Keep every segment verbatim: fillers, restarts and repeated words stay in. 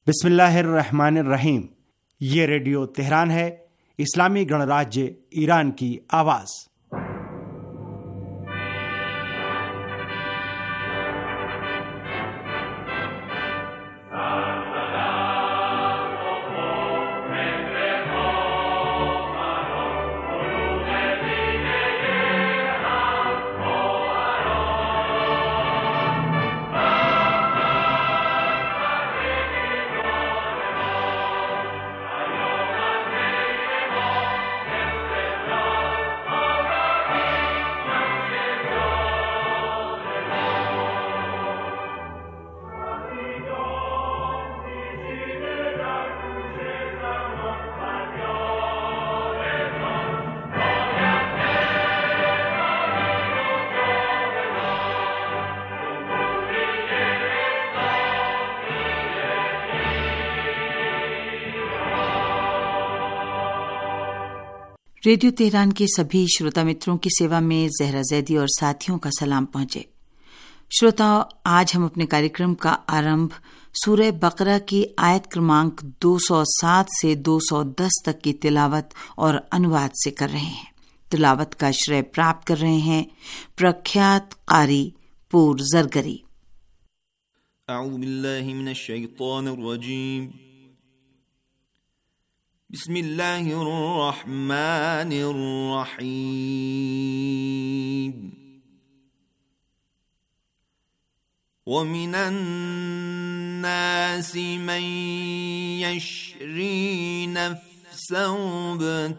बिस्मिल्लाहिर्रहमानिर्रहीम। ये radio Tehran है, इस्लामी गणराज्य ईरान की आवाज़। रेडियो तेहरान के सभी श्रोता मित्रों की सेवा में जहरा जैदी और साथियों का सलाम पहुंचे। श्रोताओं, आज हम अपने कार्यक्रम का आरंभ सूरह बकरा की आयत क्रमांक दो सौ सात से दो सौ दस तक की तिलावत और अनुवाद से कर रहे हैं। तिलावत का श्रेय प्राप्त कर रहे हैं प्रख्यात कारी पूर जरगरी। अऊज़ु बिल्लाहि मिनश शैतानिर रजीम। बिस्मिल्लाहिर्रहमानिर्रहीम। वमिनन नासि मन यशरी नफ्सहु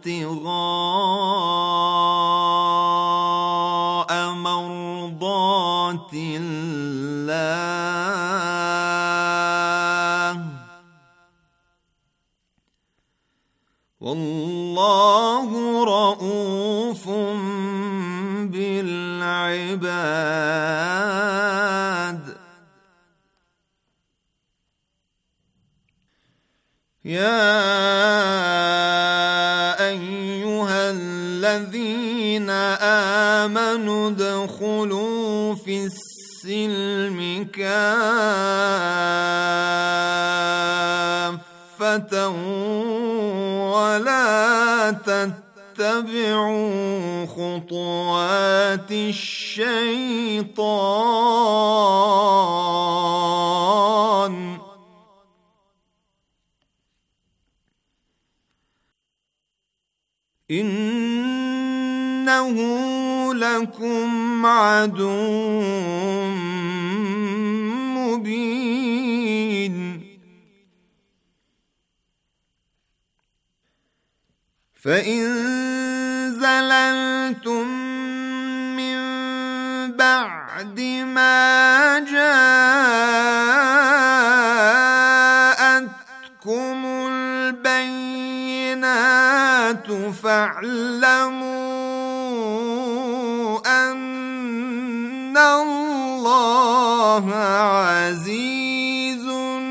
इब्तिगाअ मर्दातिल्लाह वल्लाहु रऊफुम बिल इबाद। या अय्युहल्लज़ीना आमनु दखुलू फिस्सिल्मि काफ़्फ़तन वला तत्तबि'ू खुतुवातिश शैतान इन्नहु लकुम अदुव्वुम मुबीन। फ़इन ज़ललतुम मिन बअदि मा जाअतकुमुल बय्यिनातु फ़अलमू अन्नल्लाह अज़ीज़ुन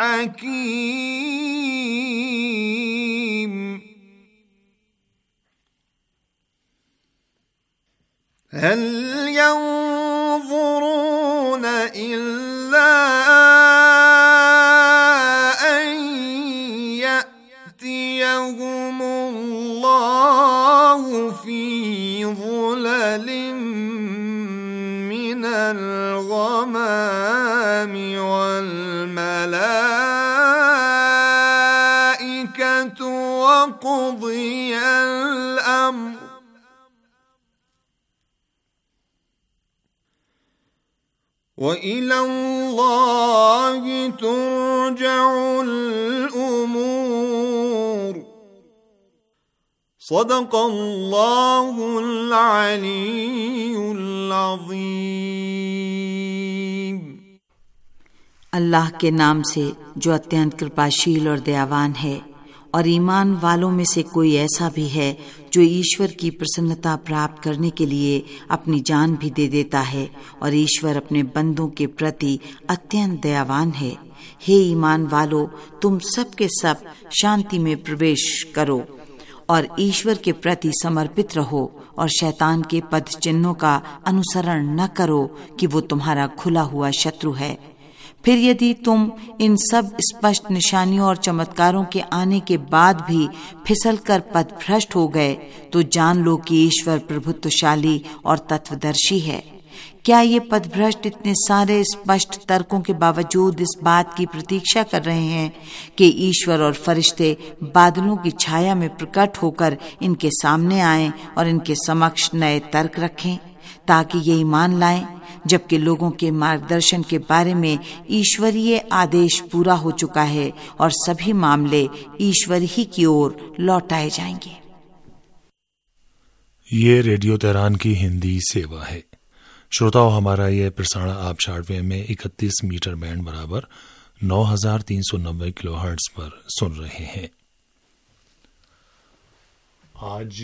हकीम। हल यंज़ुरून इल्ला अन यअतियहुमुल्लाहु फ़ी ज़ुललिम मिनल गमामि वल मलाइकतु वक़ुदियल अम्र वइलल्लाहि तुरजउल उमूर। सदक़ल्लाहुल अलीयुल अज़ीम। अल्लाह के नाम से जो अत्यंत कृपाशील और दयावान है। और ईमान वालों में से कोई ऐसा भी है जो ईश्वर की प्रसन्नता प्राप्त करने के लिए अपनी जान भी दे देता है, और ईश्वर अपने बंदों के प्रति अत्यंत दयावान है। हे ईमान वालों, तुम सब के सब शांति में प्रवेश करो और ईश्वर के प्रति समर्पित रहो और शैतान के पद चिन्हों का अनुसरण न करो कि वो तुम्हारा खुला हुआ शत्रु है। फिर यदि तुम इन सब स्पष्ट निशानियों और चमत्कारों के आने के बाद भी फिसल कर पथभ्रष्ट हो गए तो जान लो कि ईश्वर प्रभुत्वशाली और तत्वदर्शी है। क्या ये पथभ्रष्ट इतने सारे स्पष्ट तर्कों के बावजूद इस बात की प्रतीक्षा कर रहे हैं कि ईश्वर और फरिश्ते बादलों की छाया में प्रकट होकर इनके सामने आएं और इनके समक्ष नए तर्क रखें ताकि ये ईमान लाएं, जबकि लोगों के मार्गदर्शन के बारे में ईश्वरीय आदेश पूरा हो चुका है और सभी मामले ईश्वर ही की ओर लौटाए जाएंगे। ये रेडियो तेहरान की हिंदी सेवा है। श्रोताओं, हमारा यह प्रसारण आप शॉर्टवेव में इकतीस मीटर बैंड बराबर नौ हजार तीन सौ नब्बे किलो हर्ट्ज पर सुन रहे हैं। आज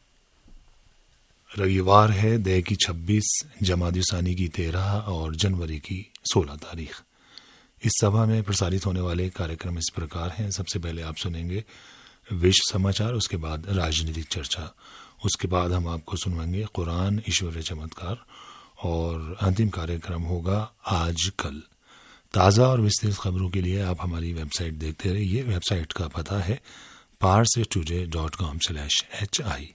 रविवार है, दे की छब्बीस, जमादिसानी की तेरह और जनवरी की सोलह तारीख। इस सभा में प्रसारित होने वाले कार्यक्रम इस प्रकार हैं। सबसे पहले आप सुनेंगे विश्व समाचार, उसके बाद राजनीतिक चर्चा, उसके बाद हम आपको सुनवाएंगे कुरान, ईश्वरीय चमत्कार और अंतिम कार्यक्रम होगा आज कल। ताज़ा और विस्तृत खबरों के लिए आप हमारी वेबसाइट देखते रहिए। वेबसाइट का पता है Pars Today dot com slash H I.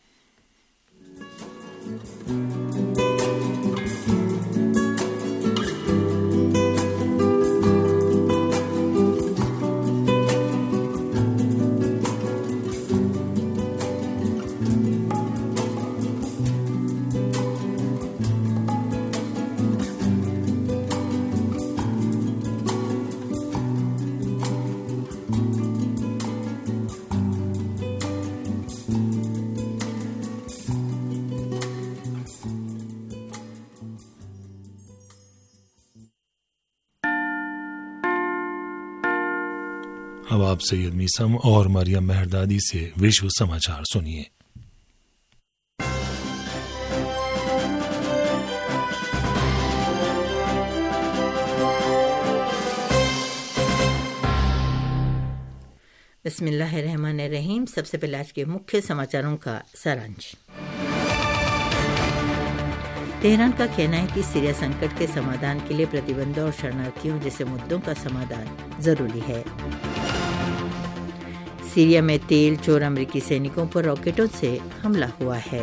अब आप सैयद मीसम और मरियम मेहरदादी से विश्व समाचार सुनिए। बिस्मिल्लाहिर्रहमानिर्रहीम। सबसे पहले आज के मुख्य समाचारों का सारांश। तेहरान का कहना है कि सीरिया संकट के समाधान के लिए प्रतिबंधों और शरणार्थियों जैसे मुद्दों का समाधान जरूरी है। सीरिया में तेल चोर अमेरिकी सैनिकों पर रॉकेटों से हमला हुआ है।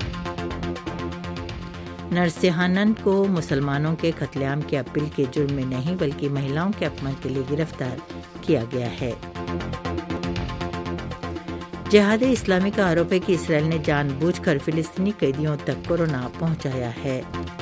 नरसिंहानंद को मुसलमानों के कत्लेआम के अपील के जुर्म में नहीं बल्कि महिलाओं के अपमान के लिए गिरफ्तार किया गया है। जिहाद इस्लामी का आरोप है कि इसराइल ने जानबूझकर फिलिस्तीनी कैदियों तक कोरोना पहुंचाया है।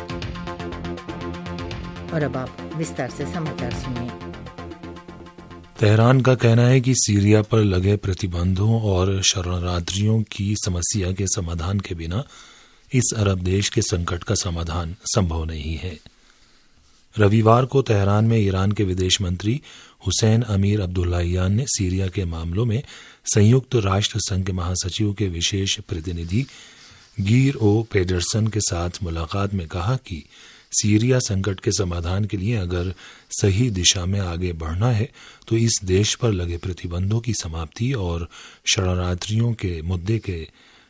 और अब आप विस्तार से समाचार सुनिए। तेहरान का कहना है कि सीरिया पर लगे प्रतिबंधों और शरणार्थियों की समस्या के समाधान के बिना इस अरब देश के संकट का समाधान संभव नहीं है। रविवार को तेहरान में ईरान के विदेश मंत्री हुसैन अमीर अब्दुल्लाहियान ने सीरिया के मामलों में संयुक्त राष्ट्र संघ के महासचिव के विशेष प्रतिनिधि गिर ओ पेडरसन के साथ मुलाकात में कहा कि सीरिया संकट के समाधान के लिए अगर सही दिशा में आगे बढ़ना है तो इस देश पर लगे प्रतिबंधों की समाप्ति और शरणार्थियों के मुद्दे के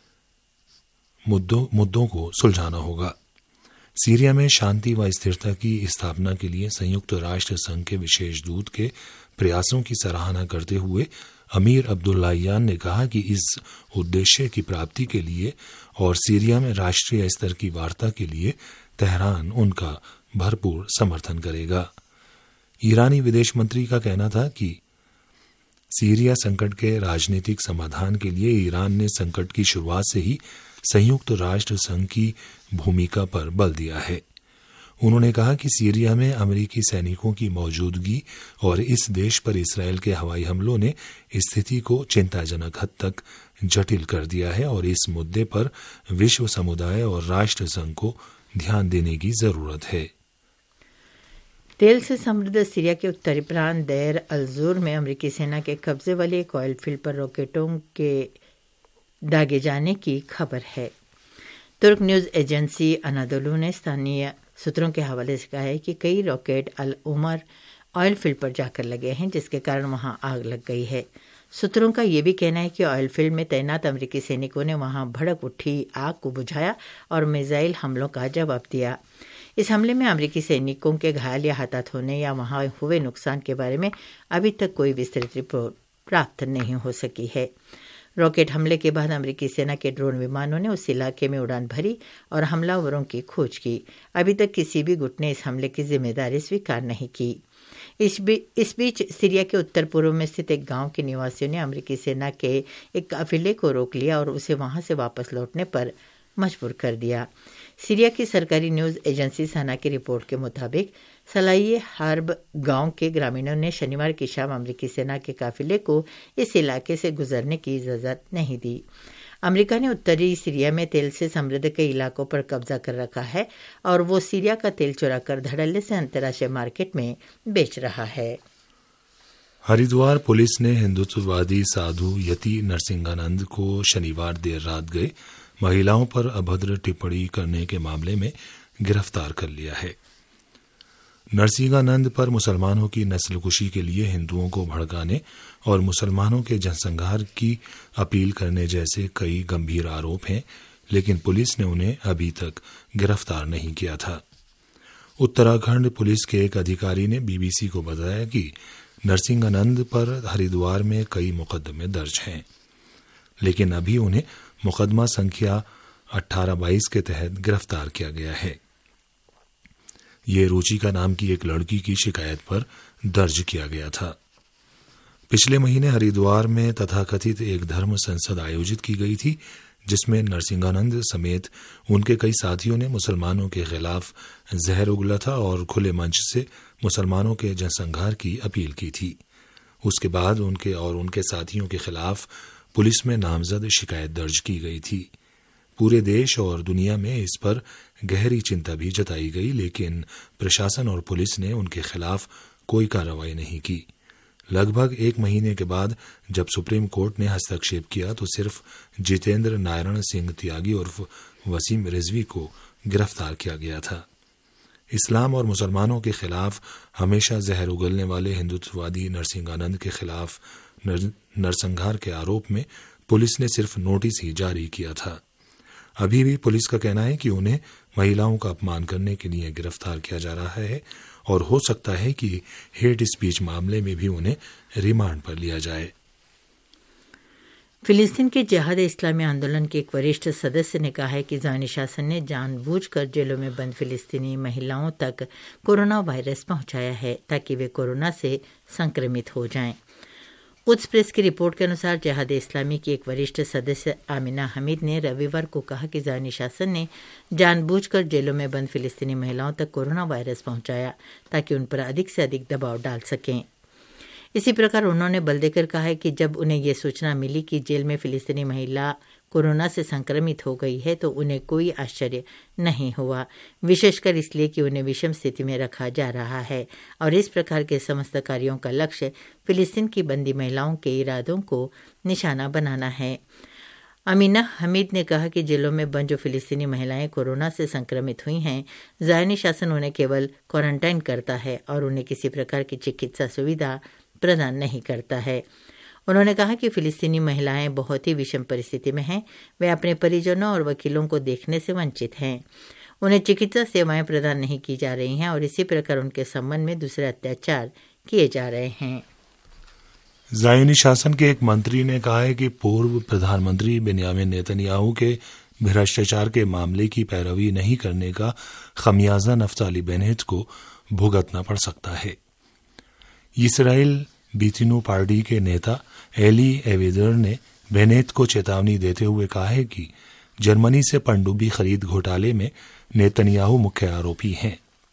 मुद्दों मुद्दों को सुलझाना होगा। सीरिया में शांति व स्थिरता की स्थापना के लिए संयुक्त राष्ट्र संघ के विशेष दूत के प्रयासों की सराहना करते हुए अमीर अब्दुल्लाहियान ने कहा कि इस उद्देश्य की प्राप्ति के लिए और सीरिया में राष्ट्रीय स्तर की वार्ता के लिए तेहरान उनका भरपूर समर्थन करेगा। ईरानी विदेश मंत्री का कहना था कि सीरिया संकट के राजनीतिक समाधान के लिए ईरान ने संकट की शुरुआत से ही संयुक्त राष्ट्र संघ की भूमिका पर बल दिया है। उन्होंने कहा कि सीरिया में अमेरिकी सैनिकों की मौजूदगी और इस देश पर इसराइल के हवाई हमलों ने स्थिति को चिंताजनक हद तक जटिल कर दिया है और इस मुद्दे पर विश्व समुदाय और राष्ट्र संघ को ध्यान देने की जरूरत है। तेल से समृद्ध सीरिया के उत्तरी प्रांत देर अल-जोर में अमेरिकी सेना के कब्जे वाले एक ऑयल फील्ड पर रॉकेटों के दागे जाने की खबर है। तुर्क न्यूज एजेंसी अनादोलू ने स्थानीय सूत्रों के हवाले से कहा है कि कई rocket Al Omar oil field पर जाकर लगे हैं, जिसके कारण वहां आग लग गई है। सूत्रों का यह भी कहना है कि ऑयल फील्ड में तैनात अमेरिकी सैनिकों ने वहां भड़क उठी आग को बुझाया और मिसाइल हमलों का जवाब दिया। इस हमले में अमेरिकी सैनिकों के घायल या हताहत होने या वहां हुए नुकसान के बारे में अभी तक कोई विस्तृत रिपोर्ट प्राप्त नहीं हो सकी है। रॉकेट हमले के बाद अमेरिकी सेना के ड्रोन विमानों ने उस इलाके में उड़ान भरी और हमलावरों की खोज की। अभी तक किसी भी गुट ने इस हमले की जिम्मेदारी स्वीकार नहीं की। इस बी, इस बीच सीरिया के उत्तर पूर्व में स्थित एक गांव के निवासियों ने अमेरिकी सेना के एक काफिले को रोक लिया और उसे वहां से वापस लौटने पर मजबूर कर दिया। सीरिया की सरकारी न्यूज एजेंसी सना की रिपोर्ट के मुताबिक सलाइये हर्ब गांव के ग्रामीणों ने शनिवार की शाम अमेरिकी सेना के काफिले को इस इलाके से गुजरने की इजाजत नहीं दी। अमेरिका ने उत्तरी सीरिया में तेल से समृद्ध कई इलाकों पर कब्जा कर रखा है और वो सीरिया का तेल चुराकर धड़ल्ले से अंतर्राष्ट्रीय मार्केट में बेच रहा है। हरिद्वार पुलिस ने हिंदुत्ववादी साधु यति नरसिंहानंद को शनिवार देर रात गए महिलाओं पर अभद्र टिप्पणी करने के मामले में गिरफ्तार कर लिया है। नरसिंहानंद पर मुसलमानों की नस्लकुशी के लिए हिंदुओं को भड़काने और मुसलमानों के जनसंहार की अपील करने जैसे कई गंभीर आरोप हैं, लेकिन पुलिस ने उन्हें अभी तक गिरफ्तार नहीं किया था। उत्तराखंड पुलिस के एक अधिकारी ने बीबीसी को बताया कि नरसिंहानंद पर हरिद्वार में कई मुकदमे दर्ज हैं, लेकिन अभी उन्हें मुकदमा संख्या अठारह बाईस के तहत गिरफ्तार किया गया है। ये रुचिका नाम की एक लड़की की शिकायत पर दर्ज किया गया था। पिछले महीने हरिद्वार में तथाकथित एक धर्म संसद आयोजित की गई थी, जिसमें नरसिंहानंद समेत उनके कई साथियों ने मुसलमानों के खिलाफ जहर उगला था और खुले मंच से मुसलमानों के जनसंहार की अपील की थी। उसके बाद उनके और उनके साथियों के खिलाफ पुलिस में नामजद शिकायत दर्ज की गई थी। पूरे देश और दुनिया में इस पर गहरी चिंता भी जताई गई, लेकिन प्रशासन और पुलिस ने उनके खिलाफ कोई कार्रवाई नहीं की। लगभग एक महीने के बाद जब सुप्रीम कोर्ट ने हस्तक्षेप किया तो सिर्फ जितेंद्र नारायण सिंह त्यागी और वसीम रिजवी को गिरफ्तार किया गया था। इस्लाम और मुसलमानों के खिलाफ हमेशा जहर उगलने वाले हिंदुत्ववादी नरसिंहानंद के खिलाफ नर, नरसंहार के आरोप में पुलिस ने सिर्फ नोटिस ही जारी किया था। अभी भी पुलिस का कहना है कि उन्हें महिलाओं का अपमान करने के लिए गिरफ्तार किया जा रहा है और हो सकता है कि हेट स्पीच मामले में भी उन्हें रिमांड पर लिया जाए। फिलिस्तीन के जिहाद इस्लामी आंदोलन के एक वरिष्ठ सदस्य ने कहा है कि ज़ायनी शासन ने जानबूझकर जेलों में बंद फिलिस्तीनी महिलाओं तक कोरोना वायरस पहुंचाया है ताकि वे कोरोना से संक्रमित हो जाएं। कुछ प्रेस की रिपोर्ट के अनुसार जिहाद इस्लामी की एक वरिष्ठ सदस्य आमिना हमीद ने रविवार को कहा कि ज़ायनी शासन ने जानबूझकर जेलों में बंद फिलिस्तीनी महिलाओं तक कोरोना वायरस पहुंचाया ताकि उन पर अधिक से अधिक दबाव डाल सकें। इसी प्रकार उन्होंने बल देकर कहा है कि जब उन्हें यह सूचना मिली कि जेल में फिलिस्तीनी महिला कोरोना से संक्रमित हो गई है तो उन्हें कोई आश्चर्य नहीं हुआ, विशेषकर इसलिए कि उन्हें विषम स्थिति में रखा जा रहा है और इस प्रकार के समस्त कार्यों का लक्ष्य फिलिस्तीन की बंदी महिलाओं के इरादों को निशाना बनाना है। अमीना हमीद ने कहा कि जेलों में बंद जो फिलिस्तीनी महिलाएं कोरोना से संक्रमित हुई हैं, ज़ायनी शासन उन्हें केवल क्वारंटाइन करता है और उन्हें किसी प्रकार की चिकित्सा सुविधा प्रदान नहीं करता है। उन्होंने कहा कि फिलिस्तीनी महिलाएं बहुत ही विषम परिस्थिति में हैं। वे अपने परिजनों और वकीलों को देखने से वंचित हैं। उन्हें चिकित्सा सेवाएं प्रदान नहीं की जा रही हैं और इसी प्रकार उनके संबंध में दूसरे अत्याचार किए जा रहे हैं। ज़ायनी शासन के एक मंत्री ने कहा है कि पूर्व प्रधानमंत्री बेन्यामिन नेतन्याहू के भ्रष्टाचार के मामले की पैरवी नहीं करने का खमियाजा नफ्ताली बेनेट को भुगतना पड़ सकता है। इसराइल बीतिनो पार्टी के नेता एली एवेदर ने बेनेट को चेतावनी देते हुए कहा है कि जर्मनी से पनडुब्बी खरीद घोटाले में नेतन्याहू मुख्य आरोपी हैं,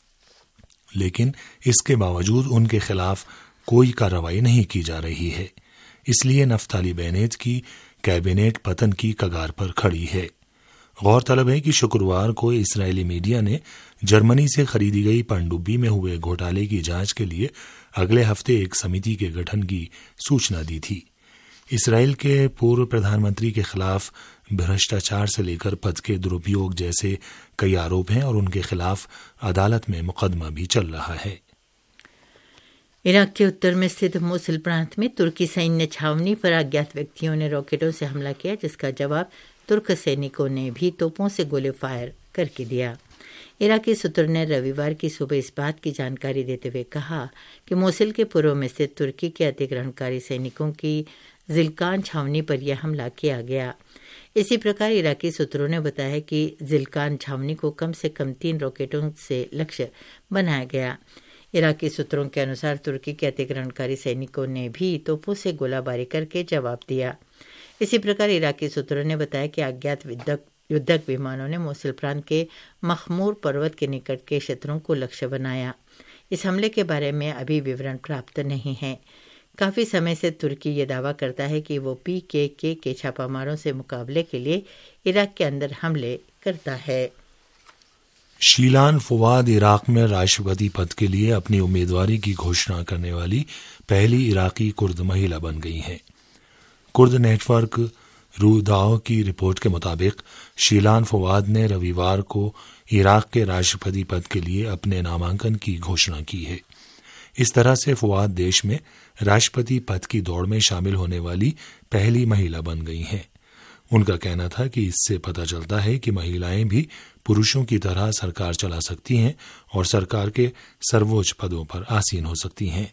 लेकिन इसके बावजूद उनके खिलाफ कोई कार्रवाई नहीं की जा रही है। इसलिए नफ्ताली बेनेट की कैबिनेट पतन की कगार पर खड़ी है। गौरतलब है कि शुक्रवार को इस्राएली मीडिया ने जर्मनी से खरीदी गई पनडुब्बी में हुए घोटाले की जांच के लिए अगले हफ्ते एक समिति के गठन की सूचना दी थी। इसराइल के पूर्व प्रधानमंत्री के खिलाफ भ्रष्टाचार से लेकर पद के दुरुपयोग जैसे कई आरोप हैं और उनके खिलाफ अदालत में मुकदमा भी चल रहा है। इराक के उत्तर में स्थित मोसुल प्रांत में तुर्की सैन्य छावनी पर अज्ञात व्यक्तियों ने रॉकेटों से हमला किया, जिसका जवाब तुर्क सैनिकों ने भी तोपों से गोले फायर करके दिया। इराकी सूत्रों ने रविवार की सुबह इस बात की जानकारी देते हुए कहा कि मोसुल के पूर्व में स्थित तुर्की के अतिक्रमणकारी सैनिकों की जिलकान छावनी पर यह हमला किया गया। इसी प्रकार इराकी सूत्रों ने बताया कि जिलकान छावनी को कम से कम तीन रॉकेटों से लक्ष्य बनाया गया। इराकी सूत्रों के अनुसार तुर्की के अतिक्रमणकारी सैनिकों ने भी तोपों से गोलाबारी करके जवाब दिया। इसी प्रकार इराकी सूत्रों ने बताया कि अज्ञात युद्धक विमानों ने मोसुल प्रांत के मखमूर पर्वत के निकट के क्षेत्रों को लक्ष्य बनाया। इस हमले के बारे में अभी विवरण प्राप्त नहीं है। काफी समय से तुर्की ये दावा करता है कि वो पी के के के छापामारों से मुकाबले के लिए इराक के अंदर हमले करता है। शीलान फवाद इराक में राष्ट्रपति पद के लिए अपनी उम्मीदवारी की घोषणा करने वाली पहली इराकी कुर्द महिला बन गई हैं। कुर्द नेटवर्क रूदाओ की रिपोर्ट के मुताबिक शीलान फवाद ने रविवार को इराक के राष्ट्रपति पद के लिए अपने नामांकन की घोषणा की है। इस तरह से फवाद देश में राष्ट्रपति पद की दौड़ में शामिल होने वाली पहली महिला बन गई हैं। उनका कहना था कि इससे पता चलता है कि महिलाएं भी पुरुषों की तरह सरकार चला सकती हैं और सरकार के सर्वोच्च पदों पर आसीन हो सकती हैं।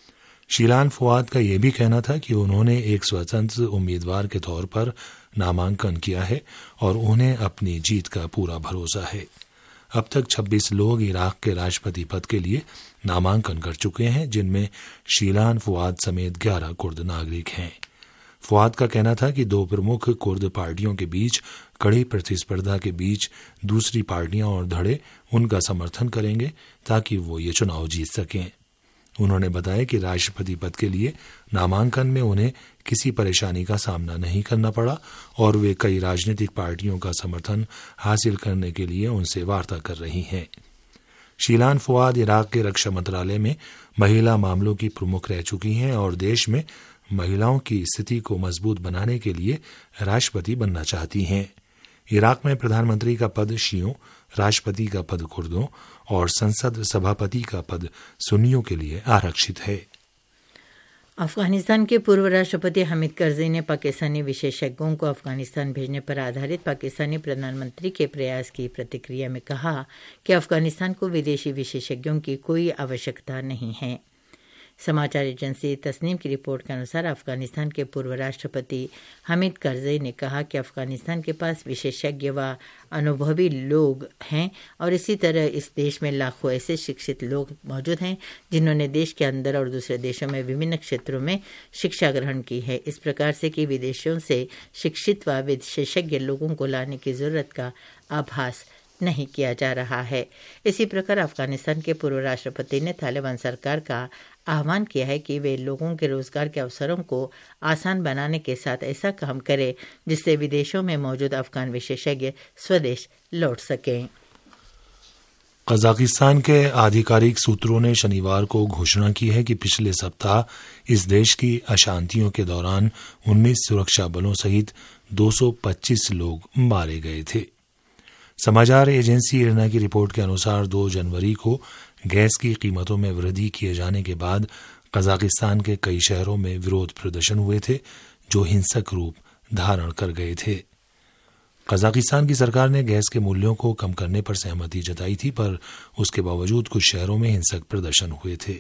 शीलान फवाद का यह भी कहना था कि उन्होंने एक स्वतंत्र उम्मीदवार के तौर पर नामांकन किया है और उन्हें अपनी जीत का पूरा भरोसा है। अब तक छब्बीस लोग इराक के राष्ट्रपति पद के लिए नामांकन कर चुके हैं, जिनमें शीलान फवाद समेत ग्यारह कुर्द नागरिक हैं। फवाद का कहना था कि दो प्रमुख कुर्द पार्टियों के बीच कड़ी प्रतिस्पर्धा के बीच दूसरी पार्टियां और धड़े उनका समर्थन करेंगे ताकि वो ये चुनाव जीत सकें। उन्होंने बताया कि राष्ट्रपति पद के लिए नामांकन में उन्हें किसी परेशानी का सामना नहीं करना पड़ा और वे कई राजनीतिक पार्टियों का समर्थन हासिल करने के लिए उनसे वार्ता कर रही हैं। शीलान फवाद इराक के रक्षा मंत्रालय में महिला मामलों की प्रमुख रह चुकी हैं और देश में महिलाओं की स्थिति को मजबूत बनाने के लिए राष्ट्रपति बनना चाहती हैं। इराक में प्रधानमंत्री का पद शियों, राष्ट्रपति का पद कुर्दों और संसद सभापति का पद सुन्नियों के लिए आरक्षित है। अफगानिस्तान के पूर्व राष्ट्रपति हामिद करज़ई ने पाकिस्तानी विशेषज्ञों को अफगानिस्तान भेजने पर आधारित पाकिस्तानी प्रधानमंत्री के प्रयास की प्रतिक्रिया में कहा कि अफगानिस्तान को विदेशी विशेषज्ञों की कोई आवश्यकता नहीं है। समाचार एजेंसी तस्नीम की रिपोर्ट के अनुसार अफगानिस्तान के पूर्व राष्ट्रपति हामिद करज़ई ने कहा कि अफगानिस्तान के पास विशेषज्ञ व अनुभवी लोग हैं और इसी तरह इस देश में लाखों ऐसे शिक्षित लोग मौजूद हैं जिन्होंने देश के अंदर और दूसरे देशों में विभिन्न क्षेत्रों में शिक्षा ग्रहण की है। इस प्रकार से कि विदेशों से शिक्षित व विशेषज्ञ लोगों को लाने की जरूरत का आभास नहीं किया जा रहा है। इसी प्रकार अफगानिस्तान के पूर्व राष्ट्रपति ने तालिबान सरकार का आह्वान किया है कि वे लोगों के रोजगार के अवसरों को आसान बनाने के साथ ऐसा काम करें जिससे विदेशों में मौजूद अफगान विशेषज्ञ स्वदेश लौट सकें। कजाकिस्तान के आधिकारिक सूत्रों ने शनिवार को घोषणा की है कि पिछले सप्ताह इस देश की अशांतियों के दौरान उन्नीस सुरक्षा बलों सहित दो सौ पच्चीस लोग मारे गए थे। समाचार एजेंसी इरना की रिपोर्ट के अनुसार दो जनवरी को गैस की कीमतों में वृद्धि किए जाने के बाद कजाकिस्तान के कई शहरों में विरोध प्रदर्शन हुए थे जो हिंसक रूप धारण कर गए थे। कजाकिस्तान की सरकार ने गैस के मूल्यों को कम करने पर सहमति जताई थी, पर उसके बावजूद कुछ शहरों में हिंसक प्रदर्शन हुए थे।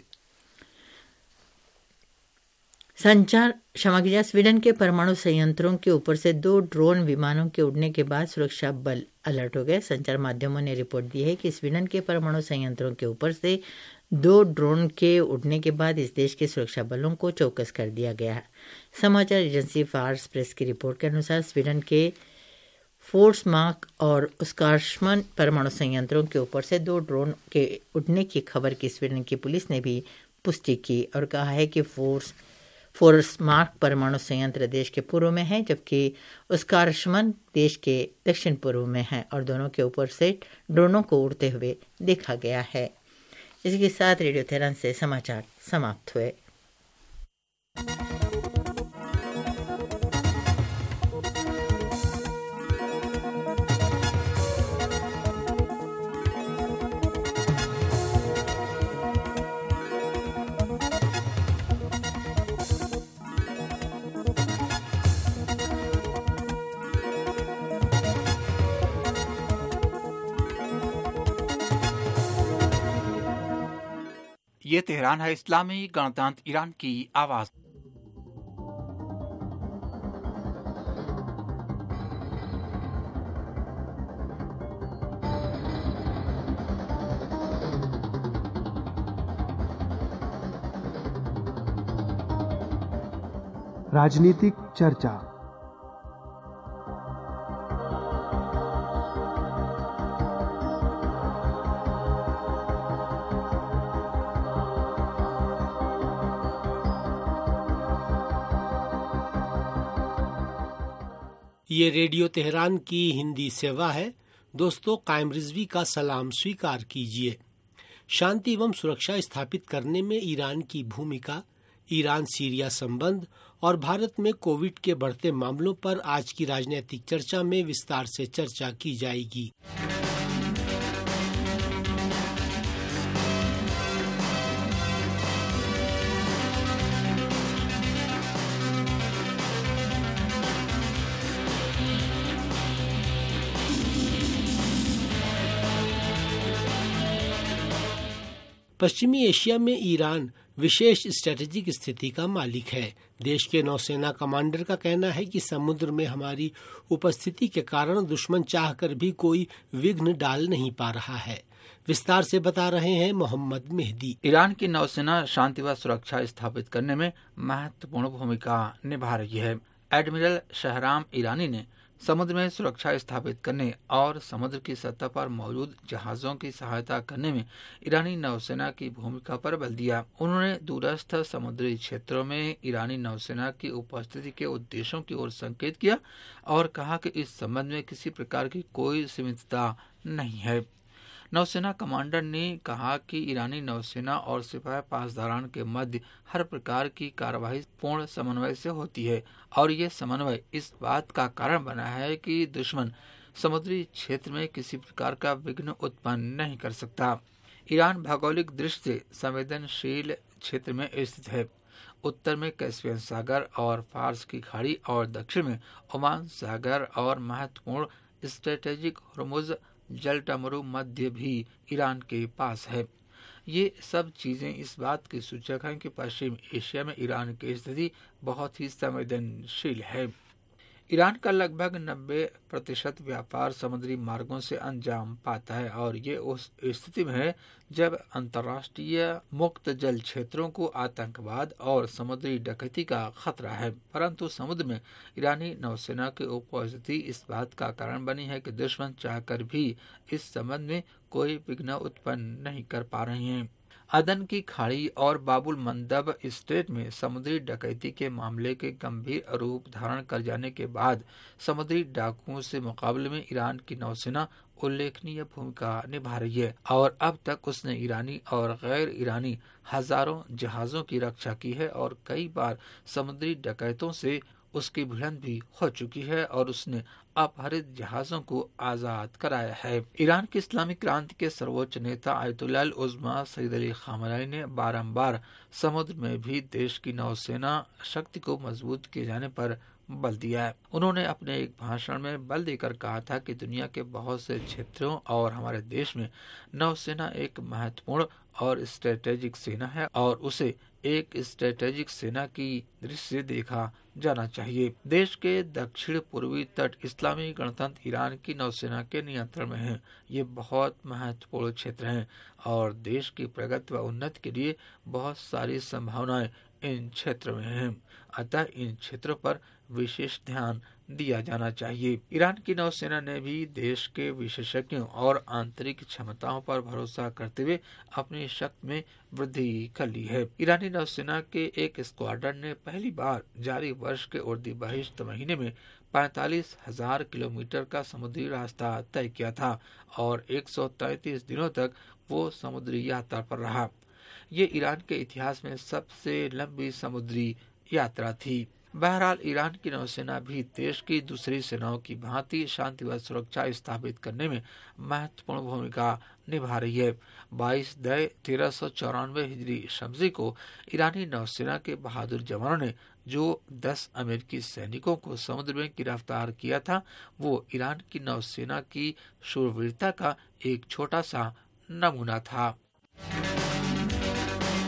संचार क्षमा कीजिए स्वीडन के परमाणु संयंत्रों के ऊपर से दो ड्रोन विमानों के उड़ने के बाद सुरक्षा बल अलर्ट हो गए। संचार माध्यमों ने रिपोर्ट दी है कि स्वीडन के परमाणु संयंत्रों के ऊपर से दो ड्रोन के उड़ने के बाद इस देश के सुरक्षा बलों को चौकस कर दिया गया है। समाचार एजेंसी फार्स प्रेस की रिपोर्ट के अनुसार स्वीडन के फोर्समार्क और उस्कार्समन परमाणु संयंत्रों के ऊपर से दो ड्रोन के उड़ने की खबर की स्वीडन की पुलिस ने भी पुष्टि की और कहा है कि फोर्स फोर्समार्क परमाणु संयंत्र देश के पूर्व में है जबकि उस्कार्समन देश के दक्षिण पूर्व में है और दोनों के ऊपर से ड्रोनों को उड़ते हुए देखा गया है। इसके साथ रेडियो तेहरान से समाचार समाप्त हुए। ये तेहरान है, इस्लामी गणतंत्र ईरान की आवाज़। राजनीतिक चर्चा। ये रेडियो तेहरान की हिंदी सेवा है। दोस्तों, कायम रिजवी का सलाम स्वीकार कीजिए। शांति एवं सुरक्षा स्थापित करने में ईरान की भूमिका, ईरान सीरिया संबंध और भारत में कोविड के बढ़ते मामलों पर आज की राजनीतिक चर्चा में विस्तार से चर्चा की जाएगी। पश्चिमी एशिया में ईरान विशेष स्ट्रेटेजिक स्थिति का मालिक है। देश के नौसेना कमांडर का कहना है कि समुद्र में हमारी उपस्थिति के कारण दुश्मन चाहकर भी कोई विघ्न डाल नहीं पा रहा है। विस्तार से बता रहे हैं मोहम्मद मेहदी। ईरान की नौसेना शांति व सुरक्षा स्थापित करने में महत्वपूर्ण भूमिका निभा रही है। एडमिरल शहराम ईरानी ने समुद्र में सुरक्षा स्थापित करने और समुद्र की सतह पर मौजूद जहाजों की सहायता करने में ईरानी नौसेना की भूमिका पर बल दिया। उन्होंने दूरस्थ समुद्री क्षेत्रों में ईरानी नौसेना की उपस्थिति के उद्देश्यों की ओर संकेत किया और कहा कि इस संबंध में किसी प्रकार की कोई सीमितता नहीं है। नौसेना कमांडर ने कहा कि ईरानी नौसेना और सिपाही पासदारान के मध्य हर प्रकार की कार्यवाही पूर्ण समन्वय से होती है और ये समन्वय इस बात का कारण बना है कि दुश्मन समुद्री क्षेत्र में किसी प्रकार का विघ्न उत्पन्न नहीं कर सकता। ईरान भौगोलिक दृष्टि से संवेदनशील क्षेत्र में स्थित है। उत्तर में कैस्पियन सागर और फार्स की खाड़ी और दक्षिण में ओमान सागर और महत्वपूर्ण स्ट्रेटेजिक हुर्मुज जलटमरू मध्य भी ईरान के पास है। ये सब चीजें इस बात की सूचक हैं कि पश्चिम एशिया में ईरान की स्थिति बहुत ही संवेदनशील है। ईरान का लगभग नब्बे प्रतिशत व्यापार समुद्री मार्गों से अंजाम पाता है और ये उस स्थिति में है जब अंतर्राष्ट्रीय मुक्त जल क्षेत्रों को आतंकवाद और समुद्री डकैती का खतरा है। परंतु समुद्र में ईरानी नौसेना की उपस्थिति इस बात का कारण बनी है कि दुश्मन चाहकर भी इस संबंध में कोई विघ्न उत्पन्न नहीं कर पा रहे हैं। अदन की खाड़ी और बाबुल मंदब स्ट्रेट में समुद्री डकैती के मामले के गंभीर रूप धारण कर जाने के बाद समुद्री डाकुओं से मुकाबले में ईरान की नौसेना उल्लेखनीय भूमिका निभा रही है और अब तक उसने ईरानी और गैर ईरानी हजारों जहाजों की रक्षा की है और कई बार समुद्री डकैतों से उसकी भिड़ंत भी हो चुकी है और उसने अपहरित जहाजों को आजाद कराया है। ईरान की इस्लामिक क्रांति के सर्वोच्च नेता Ayatollah Uzma Sayyid Ali Khamenei ने बारंबार समुद्र में भी देश की नौसेना शक्ति को मजबूत किए जाने पर बल दिया है। उन्होंने अपने एक भाषण में बल देकर कहा था कि दुनिया के बहुत से क्षेत्रों और हमारे देश में नौसेना एक महत्वपूर्ण और स्ट्रेटेजिक सेना है और उसे एक स्ट्रेटेजिक सेना की दृष्टि से देखा जाना चाहिए। देश के दक्षिण पूर्वी तट इस्लामी गणतंत्र ईरान की नौसेना के नियंत्रण में है। ये बहुत महत्वपूर्ण क्षेत्र हैं और देश की प्रगति व उन्नति के लिए बहुत सारी संभावनाएं इन क्षेत्रों में हैं। अतः इन क्षेत्रों पर विशेष ध्यान दिया जाना चाहिए। ईरान की नौसेना ने भी देश के विशेषज्ञों और आंतरिक क्षमताओं पर भरोसा करते हुए अपनी शक्ति में वृद्धि कर ली है। ईरानी नौसेना के एक स्क्वाड्रन ने पहली बार जारी वर्ष के उर्दी बहिश्त महीने में पैंतालीस हजार किलोमीटर का समुद्री रास्ता तय किया था और एक सौ तैतीस दिनों तक वो समुद्री यात्रा पर रहा। ये ईरान के इतिहास में सबसे लंबी समुद्री यात्रा थी। बहरहाल ईरान की नौसेना भी देश की दूसरी सेनाओं की भांति शांति व सुरक्षा स्थापित करने में महत्वपूर्ण भूमिका निभा रही है। बाईस दय तेरह सौ चौरानवे हिजरी शमसी को ईरानी नौसेना के बहादुर जवानों ने जो दस अमेरिकी सैनिकों को समुद्र में गिरफ्तार किया था, वो ईरान की नौसेना की शूरवीरता का एक छोटा सा नमूना था।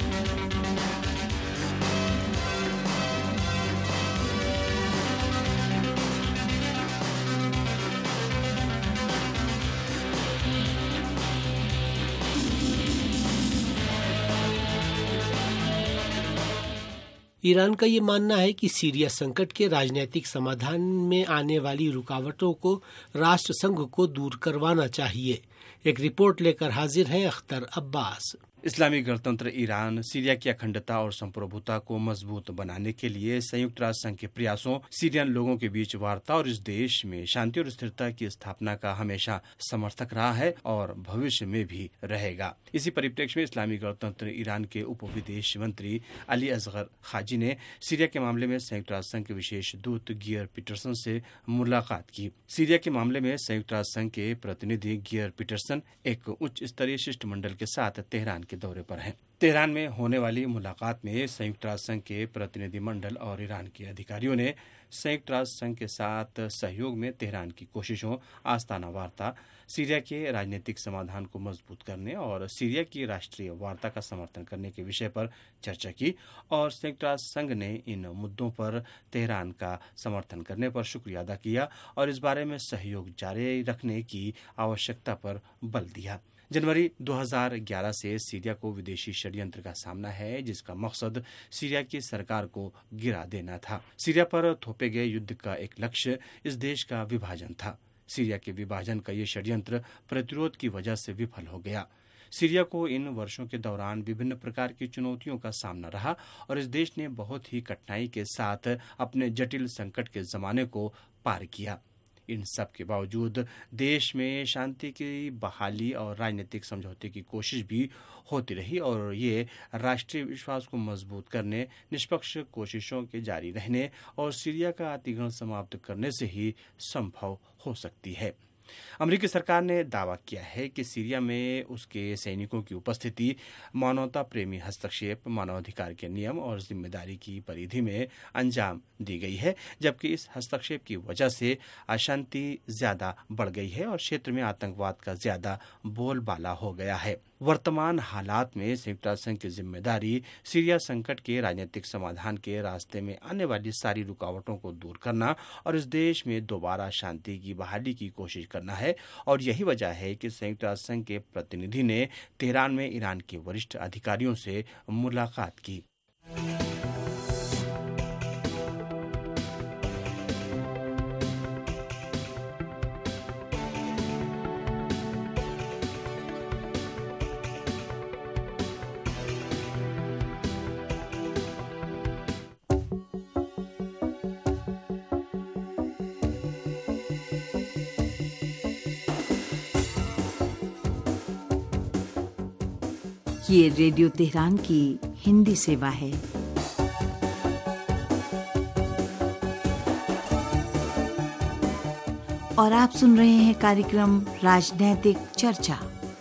ईरान का ये मानना है कि सीरिया संकट के राजनीतिक समाधान में आने वाली रुकावटों को राष्ट्र संघ को दूर करवाना चाहिए। एक रिपोर्ट लेकर हाजिर हैं अख्तर अब्बास। इस्लामी गणतंत्र ईरान सीरिया की अखंडता और संप्रभुता को मजबूत बनाने के लिए संयुक्त राष्ट्र संघ के प्रयासों, सीरियन लोगों के बीच वार्ता और इस देश में शांति और स्थिरता की स्थापना का हमेशा समर्थक रहा है और भविष्य में भी रहेगा। इसी परिप्रेक्ष्य में इस्लामी गणतंत्र ईरान के उप विदेश मंत्री अली असगर खाजी ने सीरिया के मामले में संयुक्त राष्ट्र संघ के विशेष दूत गियर पीटरसन से मुलाकात की। सीरिया के मामले में संयुक्त राष्ट्र संघ के प्रतिनिधि गियर पीटरसन एक उच्च स्तरीय शिष्टमंडल के साथ तेहरान के दौरे पर हैं। तेहरान में होने वाली मुलाकात में संयुक्त राष्ट्र संघ के प्रतिनिधिमंडल और ईरान के अधिकारियों ने संयुक्त राष्ट्र संघ के साथ सहयोग में तेहरान की कोशिशों, आस्ताना वार्ता, सीरिया के राजनीतिक समाधान को मजबूत करने और सीरिया की राष्ट्रीय वार्ता का समर्थन करने के विषय पर चर्चा की और संयुक्त राष्ट्र संघ ने इन मुद्दों पर तेहरान का समर्थन करने पर शुक्रिया अदा किया और इस बारे में सहयोग जारी रखने की आवश्यकता पर बल दिया। जनवरी दो हज़ार ग्यारह से सीरिया को विदेशी षड्यंत्र का सामना है, जिसका मकसद सीरिया की सरकार को गिरा देना था। सीरिया पर थोपे गए युद्ध का एक लक्ष्य इस देश का विभाजन था। सीरिया के विभाजन का ये षड्यंत्र प्रतिरोध की वजह से विफल हो गया। सीरिया को इन वर्षों के दौरान विभिन्न प्रकार की चुनौतियों का सामना रहा और इस देश ने बहुत ही कठिनाई के साथ अपने जटिल संकट के जमाने को पार किया। इन सब के बावजूद देश में शांति की बहाली और राजनीतिक समझौते की कोशिश भी होती रही और ये राष्ट्रीय विश्वास को मजबूत करने, निष्पक्ष कोशिशों के जारी रहने और सीरिया का अतिग्रहण समाप्त करने से ही संभव हो सकती है। अमेरिकी सरकार ने दावा किया है कि सीरिया में उसके सैनिकों की उपस्थिति मानवता प्रेमी हस्तक्षेप, मानवाधिकार के नियम और जिम्मेदारी की परिधि में अंजाम दी गई है, जबकि इस हस्तक्षेप की वजह से अशांति ज्यादा बढ़ गई है और क्षेत्र में आतंकवाद का ज्यादा बोलबाला हो गया है। वर्तमान हालात में संयुक्त राष्ट्र संघ की जिम्मेदारी सीरिया संकट के राजनीतिक समाधान के रास्ते में आने वाली सारी रुकावटों को दूर करना और इस देश में दोबारा शांति की बहाली की कोशिश करना है और यही वजह है कि संयुक्त राष्ट्र संघ के प्रतिनिधि ने तेहरान में ईरान के वरिष्ठ अधिकारियों से मुलाकात की। ये रेडियो तेहरान की हिंदी सेवा है। और आप सुन रहे हैं कार्यक्रम राजनैतिक चर्चा।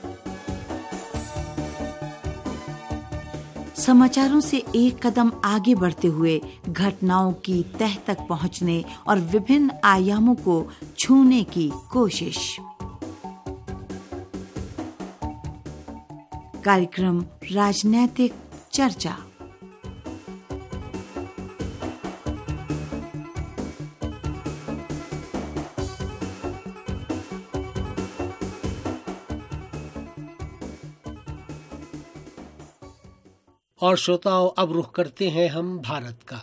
समाचारों से एक कदम आगे बढ़ते हुए घटनाओं की तह तक पहुंचने और विभिन्न आयामों को छूने की कोशिश। कार्यक्रम राजनैतिक चर्चा। और श्रोताओं, अब रुख करते हैं हम भारत का।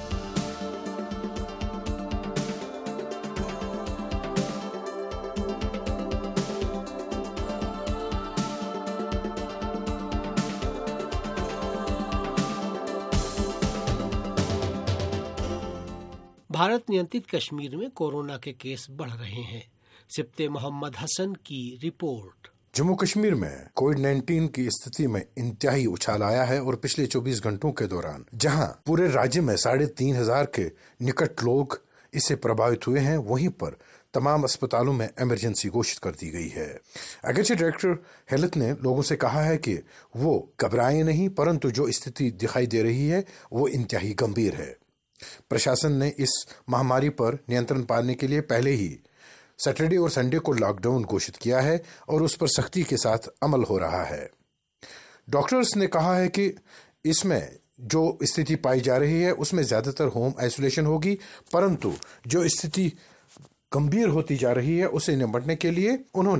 भारत नियंत्रित कश्मीर में कोरोना के केस बढ़ रहे हैं। सिप्ते मोहम्मद हसन की रिपोर्ट। जम्मू कश्मीर में कोविड नाइन्टीन की स्थिति में इंतहाई उछाल आया है और पिछले चौबीस घंटों के दौरान जहां पूरे राज्य में साढ़े तीन हजार के निकट लोग इससे प्रभावित हुए हैं, वहीं पर तमाम अस्पतालों में इमरजेंसी घोषित कर दी गई है। अगरचे डायरेक्टर हेल्थ ने लोगों से कहा है कि वो घबराएं नहीं, परंतु जो स्थिति दिखाई दे रही है वो इंतहाई गंभीर है। प्रशासन ने इस महामारी पर नियंत्रण पाने के लिए पहले ही सैटरडे और संडे को लॉकडाउन घोषित किया है और उस पर सख्ती के साथ अमल हो रहा है। डॉक्टर्स ने कहा है कि इसमें जो स्थिति पाई जा रही है उसमें ज्यादातर होम आइसोलेशन होगी, परंतु जो स्थिति गंभीर होती जा रही है उसे निपटने के लिए उन्होंने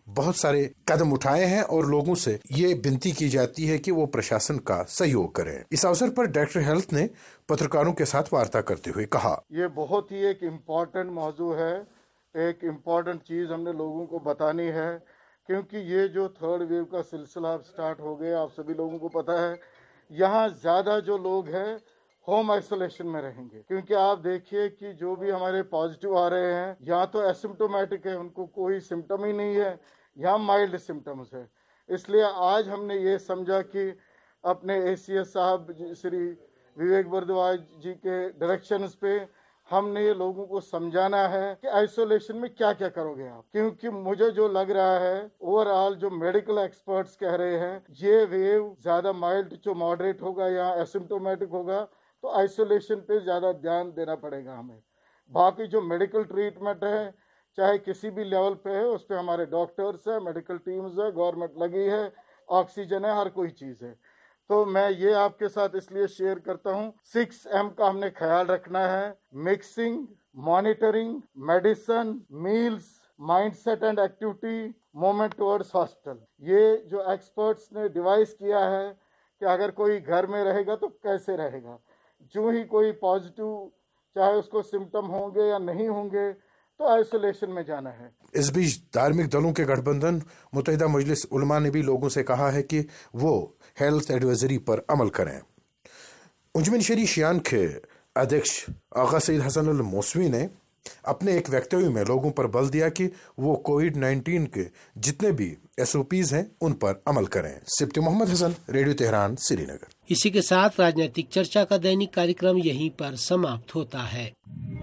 बहुत सारे कदम उठाए हैं और लोगों से ये विनती की जाती है कि वो प्रशासन का सहयोग करें। इस अवसर पर डायरेक्टर हेल्थ ने पत्रकारों के साथ वार्ता करते हुए कहा, ये बहुत ही एक इम्पोर्टेंट मौजू है, एक इम्पोर्टेंट चीज हमने लोगों को बतानी है, क्योंकि ये जो थर्ड वेव का सिलसिला अब स्टार्ट हो गया, आप सभी लोगों को पता है, यहाँ ज्यादा जो लोग हैं होम आइसोलेशन में रहेंगे, क्योंकि आप देखिए कि जो भी हमारे पॉजिटिव आ रहे हैं या तो एसिम्प्टोमेटिक है, उनको कोई सिम्टम ही नहीं है, या माइल्ड सिम्टम्स है। इसलिए आज हमने ये समझा कि अपने एसीएस साहब श्री विवेक भारद्वाज जी के डायरेक्शंस पे हमने ये लोगों को समझाना है कि आइसोलेशन में क्या क्या करोगे आप, क्योंकि मुझे जो लग रहा है ओवरऑल जो मेडिकल एक्सपर्ट्स कह रहे हैं ये वेव ज्यादा माइल्ड जो मॉडरेट होगा या एसिम्प्टोमेटिक होगा तो आइसोलेशन पे ज्यादा ध्यान देना पड़ेगा हमें। बाकी जो मेडिकल ट्रीटमेंट है चाहे किसी भी लेवल पे है, उस पे हमारे डॉक्टर्स है, मेडिकल टीम्स है, गवर्नमेंट लगी है, ऑक्सीजन है, हर कोई चीज है। तो मैं ये आपके साथ इसलिए शेयर करता हूँ, सिक्स एम का हमने ख्याल रखना है, mixing, monitoring, medicine, meals, mindset and activity, movement towards hospital. ये जो एक्सपर्ट्स ने डिवाइस किया है कि अगर कोई घर में रहेगा तो कैसे रहेगा, जो ही कोई पॉजिटिव चाहे उसको सिम्टम होंगे या नहीं होंगे तो आइसोलेशन में जाना है। इस बीच धार्मिक दलों के गठबंधन मुत्तहिदा मजलिस उलमा ने भी लोगों से कहा है कि वो हेल्थ एडवाइजरी पर अमल करें। अंजुमन शरी शियान के अध्यक्ष आगा सईद हसन अल मौसवी ने अपने एक वक्तव्य में लोगों पर बल दिया कि वो कोविड नाइन्टीन के जितने भी एस ओ पीज हैं उन पर अमल करें। सिप्टी मोहम्मद हसन, रेडियो तेहरान, श्रीनगर। इसी के साथ राजनीतिक चर्चा का दैनिक कार्यक्रम यहीं पर समाप्त होता है।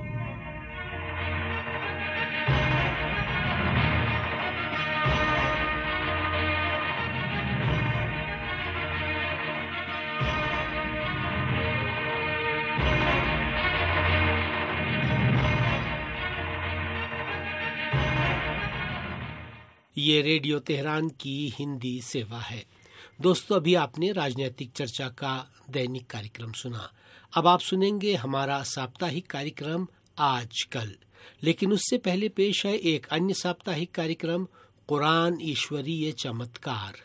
ये रेडियो तेहरान की हिंदी सेवा है। दोस्तों, अभी आपने राजनीतिक चर्चा का दैनिक कार्यक्रम सुना। अब आप सुनेंगे हमारा साप्ताहिक कार्यक्रम आज कल, लेकिन उससे पहले पेश है एक अन्य साप्ताहिक कार्यक्रम, कुरान ईश्वरीय चमत्कार।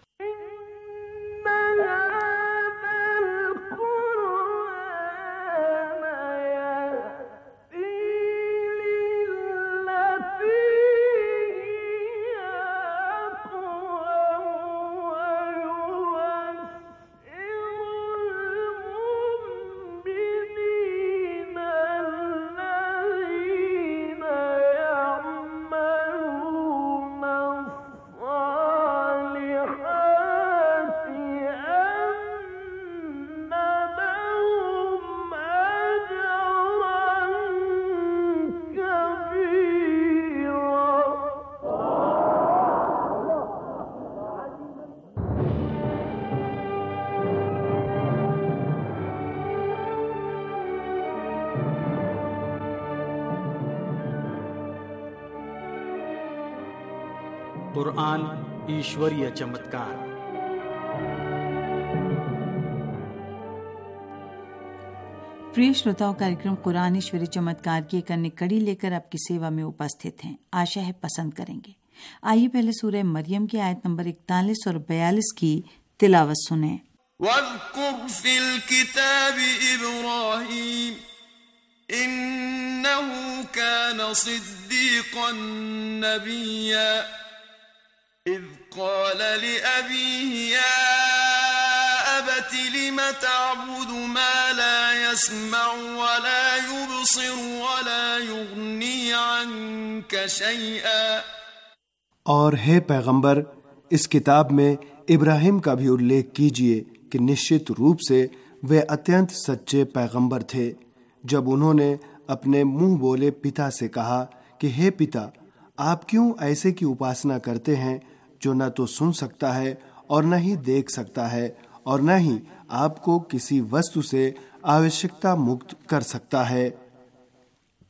कुरान ईश्वरीय चमत्कार। प्रिय श्रोताओं, कार्यक्रम कुरान ईश्वरीय चमत्कार की एक अन्य कड़ी लेकर आपकी सेवा में उपस्थित हैं। आशा है पसंद करेंगे। आइए पहले सूरह मरियम की आयत नंबर इकतालीस और बयालीस की तिलावत सुने। वज़कुर फिल किताबि इब्राहीम इन्नहु कान सिद्दीक़न नबिय्या इज़ क़ाल लिअबीहि या अबति लिम तअबुदु मा ला यस्मअु व ला युबसिरु व ला युग़नी अन्का शैआ। और हे पैगंबर, इस किताब में इब्राहिम का भी उल्लेख कीजिए कि निश्चित रूप से वे अत्यंत सच्चे पैगंबर थे, जब उन्होंने अपने मुंह बोले पिता से कहा कि हे पिता, आप क्यों ऐसे की उपासना करते हैं जो न तो सुन सकता है और न ही देख सकता है और न ही आपको किसी वस्तु से आवश्यकता मुक्त कर सकता है।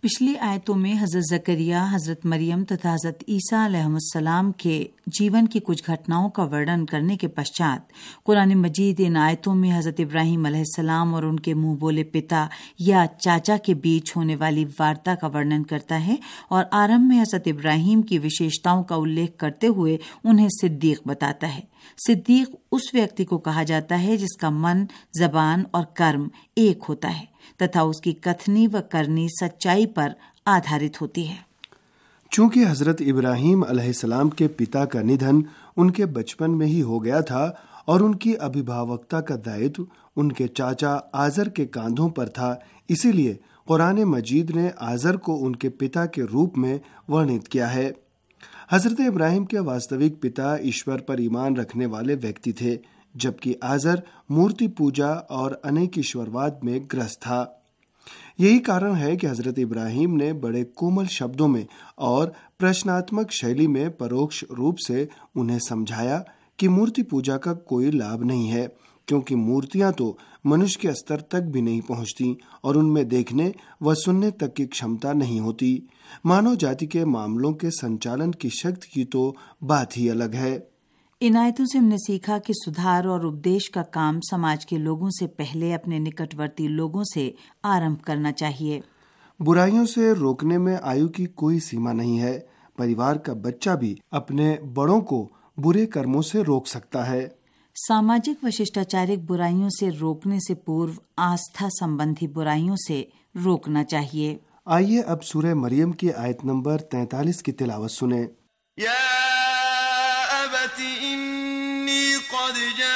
पिछली आयतों में हज़रत ज़करिया, हज़रत मरियम तथा हज़रत ईसा अलैहिस्सलाम के जीवन की कुछ घटनाओं का वर्णन करने के पश्चात कुरान मजीद इन आयतों में हज़रत इब्राहीम अलैहिस्सलाम और उनके मुंह बोले पिता या चाचा के बीच होने वाली वार्ता का वर्णन करता है और आरंभ में हज़रत इब्राहीम की विशेषताओं का उल्लेख करते हुए उन्हें सिद्दीक बताता है। सिद्दीक उस व्यक्ति को कहा जाता है जिसका मन, जबान और कर्म एक होता है तथा उसकी कथनी व करनी सच्चाई पर आधारित होती है। चूंकि हजरत इब्राहीम अलैहिस्सलाम के पिता का निधन उनके बचपन में ही हो गया था और उनकी अभिभावकता का दायित्व उनके चाचा आजर के कांधों पर था, इसीलिए कुरान मजीद ने आजर को उनके पिता के रूप में वर्णित किया है। हजरत इब्राहीम के वास्तविक पिता ईश्वर पर ईमान रखने वाले व्यक्ति थे, जबकि आजर मूर्ति पूजा और अनेक ईश्वरवाद में ग्रस्त था। यही कारण है कि हजरत इब्राहीम ने बड़े कोमल शब्दों में और प्रश्नात्मक शैली में परोक्ष रूप से उन्हें समझाया कि मूर्ति पूजा का कोई लाभ नहीं है, क्योंकि मूर्तियां तो मनुष्य के स्तर तक भी नहीं पहुंचती और उनमें देखने व सुनने तक की क्षमता नहीं होती। मानव जाति के मामलों के संचालन की शक्ति की तो बात ही अलग है। इन आयतों से हमने सीखा कि सुधार और उपदेश का काम समाज के लोगों से पहले अपने निकटवर्ती लोगों से आरंभ करना चाहिए। बुराइयों से रोकने में आयु की कोई सीमा नहीं है। परिवार का बच्चा भी अपने बड़ों को बुरे कर्मों से रोक सकता है। सामाजिक व शिष्टाचारिक बुराइयों से रोकने से पूर्व आस्था संबंधी बुराइयों से रोकना चाहिए। आइए अब सूरह मरियम की आयत नंबर तैंतालीस की तिलावत सुने। या अबती इन्नी क़द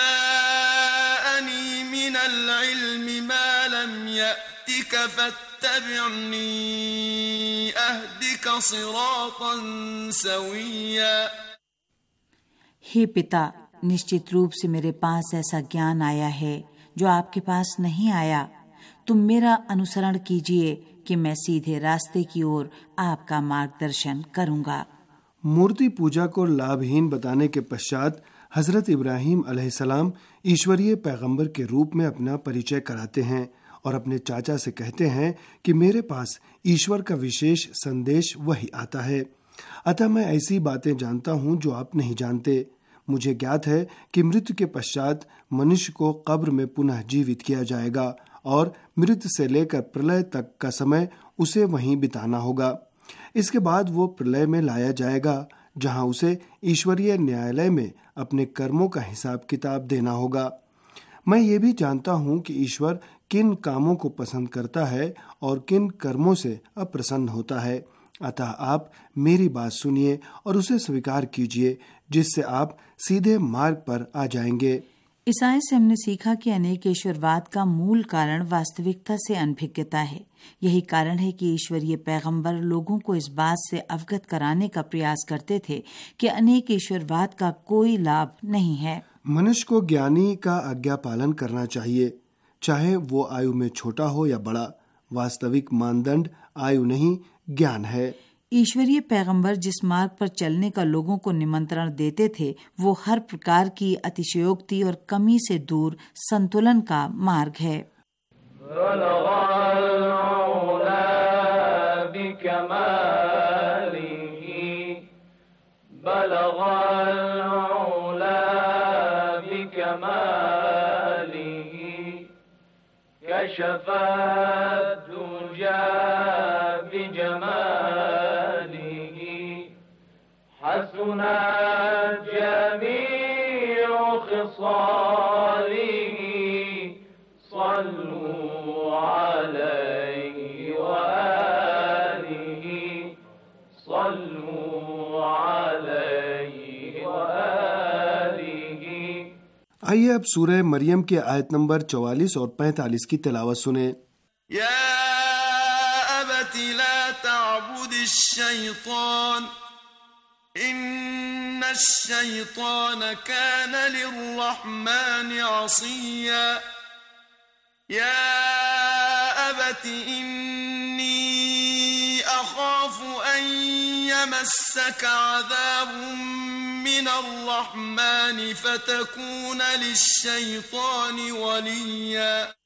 जाअनी मिनल इल्मि मा लम यअतिक फत्तबि'नी अहदिक सिरातन सविय्या। हे पिता, निश्चित रूप से मेरे पास ऐसा ज्ञान आया है जो आपके पास नहीं आया। तुम मेरा अनुसरण कीजिए कि मैं सीधे रास्ते की ओर आपका मार्गदर्शन करूंगा। मूर्ति पूजा को लाभहीन बताने के पश्चात हजरत इब्राहीम अलैहिस्सलाम ईश्वरीय पैगंबर के रूप में अपना परिचय कराते हैं और अपने चाचा से कहते हैं कि मेरे पास ईश्वर का विशेष संदेश वही आता है, अतः मैं ऐसी बातें जानता हूँ जो आप नहीं जानते। मुझे ज्ञात है कि मृत्यु के पश्चात मनुष्य को कब्र में पुनः जीवित किया जाएगा और मृत्यु से लेकर प्रलय तक का समय उसे वहीं बिताना होगा। इसके बाद वो प्रलय में लाया जाएगा, जहां उसे ईश्वरीय न्यायालय में अपने कर्मों का हिसाब किताब देना होगा। मैं ये भी जानता हूँ कि ईश्वर किन कामों को पसंद करता है और किन कर्मों से अप्रसन्न होता है, अतः आप मेरी बात सुनिए और उसे स्वीकार कीजिए, जिससे आप सीधे मार्ग पर आ जाएंगे। इस आयत से हमने सीखा कि अनेक ईश्वरवाद का मूल कारण वास्तविकता से अनभिज्ञता है। यही कारण है कि ईश्वरीय पैगंबर लोगों को इस बात से अवगत कराने का प्रयास करते थे कि अनेक ईश्वरवाद का कोई लाभ नहीं है। मनुष्य को ज्ञानी का आज्ञा पालन करना चाहिए, चाहे वो आयु में छोटा हो या बड़ा। वास्तविक मानदंड आयु नहीं, ज्ञान है। ईश्वरीय पैगंबर जिस मार्ग पर चलने का लोगों को निमंत्रण देते थे वो हर प्रकार की अतिशयोक्ति और कमी से दूर संतुलन का मार्ग है। आइए अब सूरह मरियम के आयत नंबर चौवालीस और पैंतालीस की तिलावत सुने। या अबती ला तअबुदिश शैतान इन्नश शैतान कान लिर्रहमानि असिया। या अबती इन्नी अखाफु अन यमस्सक अज़ाबुन मिनर रहमानि फतकून लिश्शैतानि वलिया।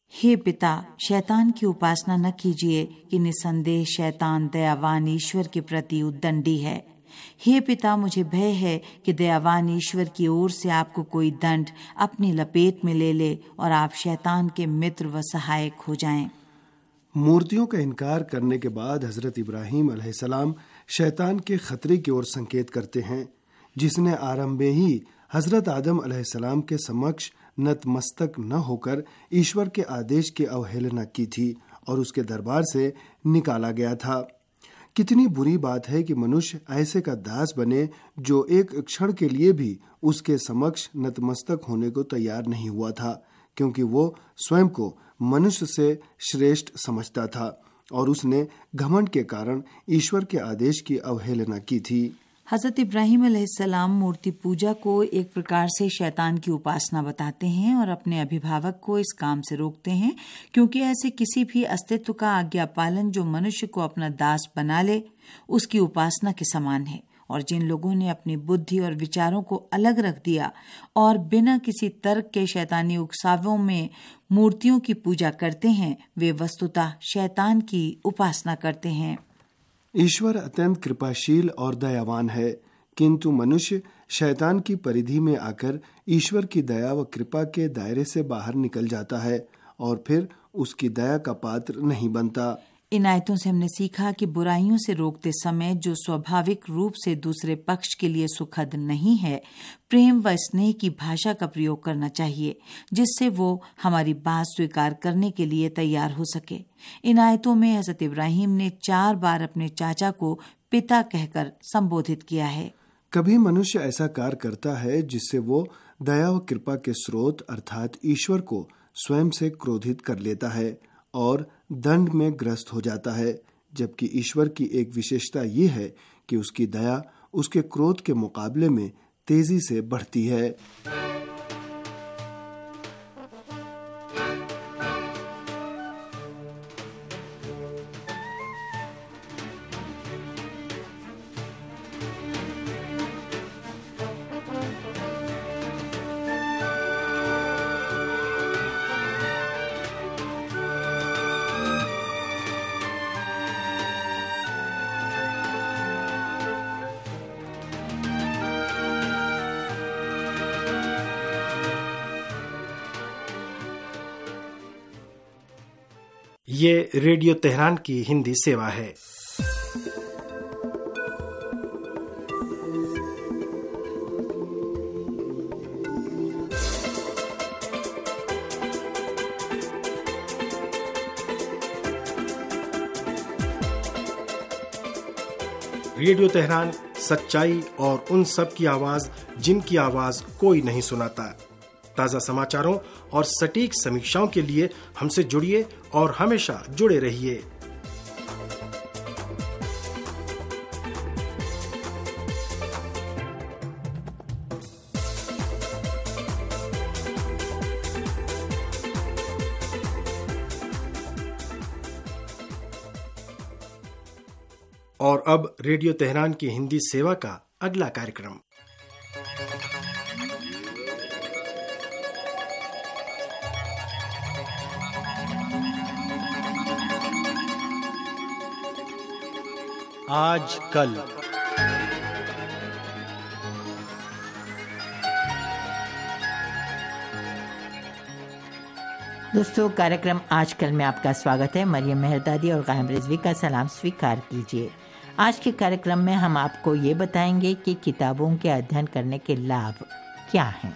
हे पिता, शैतान की उपासना न कीजिए कि निसंदेह शैतान दयावान ईश्वर के प्रति उद्दंडी है। हे पिता, मुझे भय है कि दयावान ईश्वर की ओर से आपको कोई दंड अपनी लपेट में ले ले और आप शैतान के मित्र व सहायक हो जाएं। मूर्तियों का इनकार करने के बाद हजरत इब्राहीम अलैहिस्सलाम शैतान के खतरे की ओर संकेत करते हैं, जिसने आरंभे ही हजरत आदम अलैहिस्सलाम के समक्ष नतमस्तक न होकर ईश्वर के आदेश की अवहेलना की थी और उसके दरबार से निकाला गया था। कितनी बुरी बात है कि मनुष्य ऐसे का दास बने जो एक क्षण के लिए भी उसके समक्ष नतमस्तक होने को तैयार नहीं हुआ था, क्योंकि वो स्वयं को मनुष्य से श्रेष्ठ समझता था और उसने घमंड के कारण ईश्वर के आदेश की अवहेलना की थी। हजरत इब्राहीम अलैहिस्सलाम मूर्ति पूजा को एक प्रकार से शैतान की उपासना बताते हैं और अपने अभिभावक को इस काम से रोकते हैं, क्योंकि ऐसे किसी भी अस्तित्व का आज्ञा पालन जो मनुष्य को अपना दास बना ले उसकी उपासना के समान है। और जिन लोगों ने अपनी बुद्धि और विचारों को अलग रख दिया और बिना किसी तर्क के शैतानी उकसावों में मूर्तियों की पूजा करते हैं, वे वस्तुतः शैतान की उपासना करते हैं। ईश्वर अत्यंत कृपाशील और दयावान है, किंतु मनुष्य शैतान की परिधि में आकर ईश्वर की दया व कृपा के दायरे से बाहर निकल जाता है और फिर उसकी दया का पात्र नहीं बनता। इन आयतों से हमने सीखा कि बुराइयों से रोकते समय जो स्वाभाविक रूप से दूसरे पक्ष के लिए सुखद नहीं है, प्रेम व स्नेह की भाषा का प्रयोग करना चाहिए, जिससे वो हमारी बात स्वीकार करने के लिए तैयार हो सके। इन आयतों में हजरत इब्राहीम ने चार बार अपने चाचा को पिता कहकर संबोधित किया है। कभी मनुष्य ऐसा कार्य करता है जिससे वो दया व कृपा के स्रोत अर्थात ईश्वर को स्वयं से क्रोधित कर लेता है और दंड में ग्रस्त हो जाता है, जबकि ईश्वर की एक विशेषता ये है कि उसकी दया उसके क्रोध के मुकाबले में तेजी से बढ़ती है। ये रेडियो तेहरान की हिंदी सेवा है। रेडियो तेहरान सच्चाई और उन सब की आवाज जिनकी आवाज कोई नहीं सुनाता। ताज़ा समाचारों और सटीक समीक्षाओं के लिए हमसे जुड़िए और हमेशा जुड़े रहिए। और अब रेडियो तेहरान की हिंदी सेवा का अगला कार्यक्रम। आज कल। दोस्तों, कार्यक्रम आजकल में आपका स्वागत है। मरियम मेहरदादी और कायम रिजवी का सलाम स्वीकार कीजिए। आज के कार्यक्रम में हम आपको ये बताएंगे कि किताबों के अध्ययन करने के लाभ क्या हैं।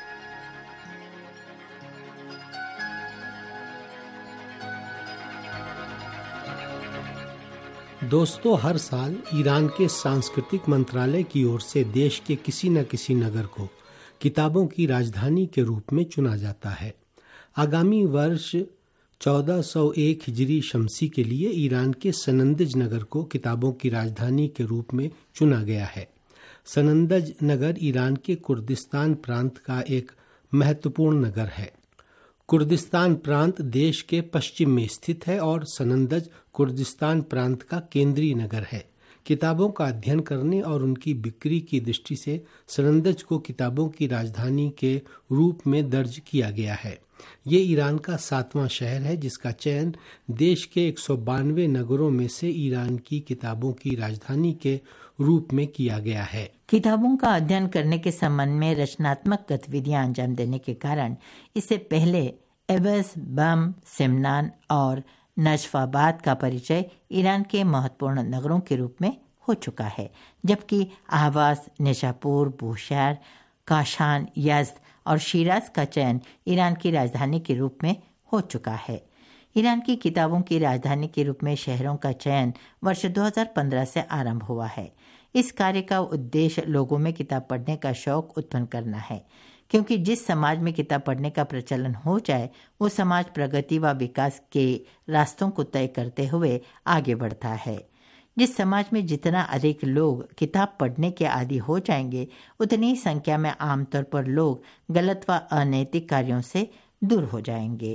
दोस्तों, हर साल ईरान के सांस्कृतिक मंत्रालय की ओर से देश के किसी न किसी नगर को किताबों की राजधानी के रूप में चुना जाता है। आगामी वर्ष चौदह सौ एक हिजरी शमसी के लिए ईरान के सनंदज नगर को किताबों की राजधानी के रूप में चुना गया है। सनंदज नगर ईरान के कुर्दिस्तान प्रांत का एक महत्वपूर्ण नगर है। कुर्दिस्तान प्रांत देश के पश्चिम में स्थित है और सनंदज कुर्दिस्तान प्रांत का केंद्रीय नगर है। किताबों का अध्ययन करने और उनकी बिक्री की दृष्टि से सनंदज को किताबों की राजधानी के रूप में दर्ज किया गया है। ये ईरान का सातवां शहर है जिसका चयन देश के एक सौ बानवे नगरों में से ईरान की किताबों की राजधानी के रूप में किया गया है। किताबों का अध्ययन करने के संबंध में रचनात्मक गतिविधियां अंजाम देने के कारण इससे पहले एवस, बम, सिमनान और नजफाबाद का परिचय ईरान के महत्वपूर्ण नगरों के रूप में हो चुका है, जबकि आहवाज, निशापुर, बूशहर, काशान, यज़द और शिराज का चयन ईरान की राजधानी के रूप में हो चुका है। ईरान की किताबों की राजधानी के रूप में शहरों का चयन वर्ष दो हज़ार पंद्रह से आरंभ हुआ है। इस कार्य का उद्देश्य लोगों में किताब पढ़ने का शौक उत्पन्न करना है, क्योंकि जिस समाज में किताब पढ़ने का प्रचलन हो जाए वो समाज प्रगति व विकास के रास्तों को तय करते हुए आगे बढ़ता है। जिस समाज में जितना अधिक लोग किताब पढ़ने के आदी हो जाएंगे, उतनी ही संख्या में आमतौर पर लोग गलत व अनैतिक कार्यों से दूर हो जाएंगे।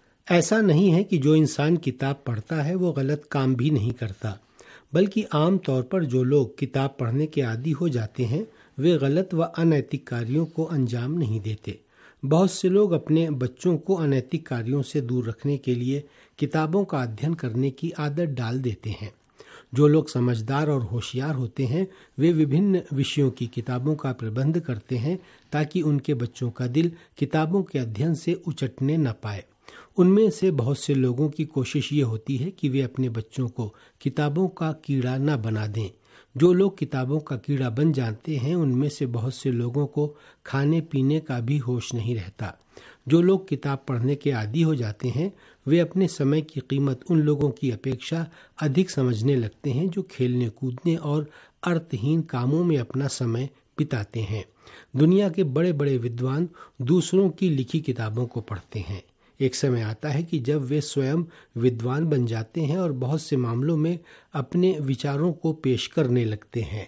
ऐसा नहीं है कि जो इंसान किताब पढ़ता है वो गलत काम भी नहीं करता, बल्कि आम तौर पर जो लोग किताब पढ़ने के आदी हो जाते हैं वे गलत व अनैतिक कार्यों को अंजाम नहीं देते। बहुत से लोग अपने बच्चों को अनैतिक कार्यों से दूर रखने के लिए किताबों का अध्ययन करने की आदत डाल देते हैं। जो लोग समझदार और होशियार होते हैं वे विभिन्न विषयों की किताबों का प्रबंध करते हैं ताकि उनके बच्चों का दिल किताबों के अध्ययन से उचटने न पाए। उनमें से बहुत से लोगों की कोशिश ये होती है कि वे अपने बच्चों को किताबों का कीड़ा न बना दें। जो लोग किताबों का कीड़ा बन जाते हैं उनमें से बहुत से लोगों को खाने पीने का भी होश नहीं रहता। जो लोग किताब पढ़ने के आदी हो जाते हैं वे अपने समय की कीमत उन लोगों की अपेक्षा अधिक समझने लगते हैं जो खेलने कूदने और अर्थहीन कामों में अपना समय बिताते हैं। दुनिया के बड़े बड़े विद्वान दूसरों की लिखी किताबों को पढ़ते हैं। एक समय आता है कि जब वे स्वयं विद्वान बन जाते हैं और बहुत से मामलों में अपने विचारों को पेश करने लगते हैं।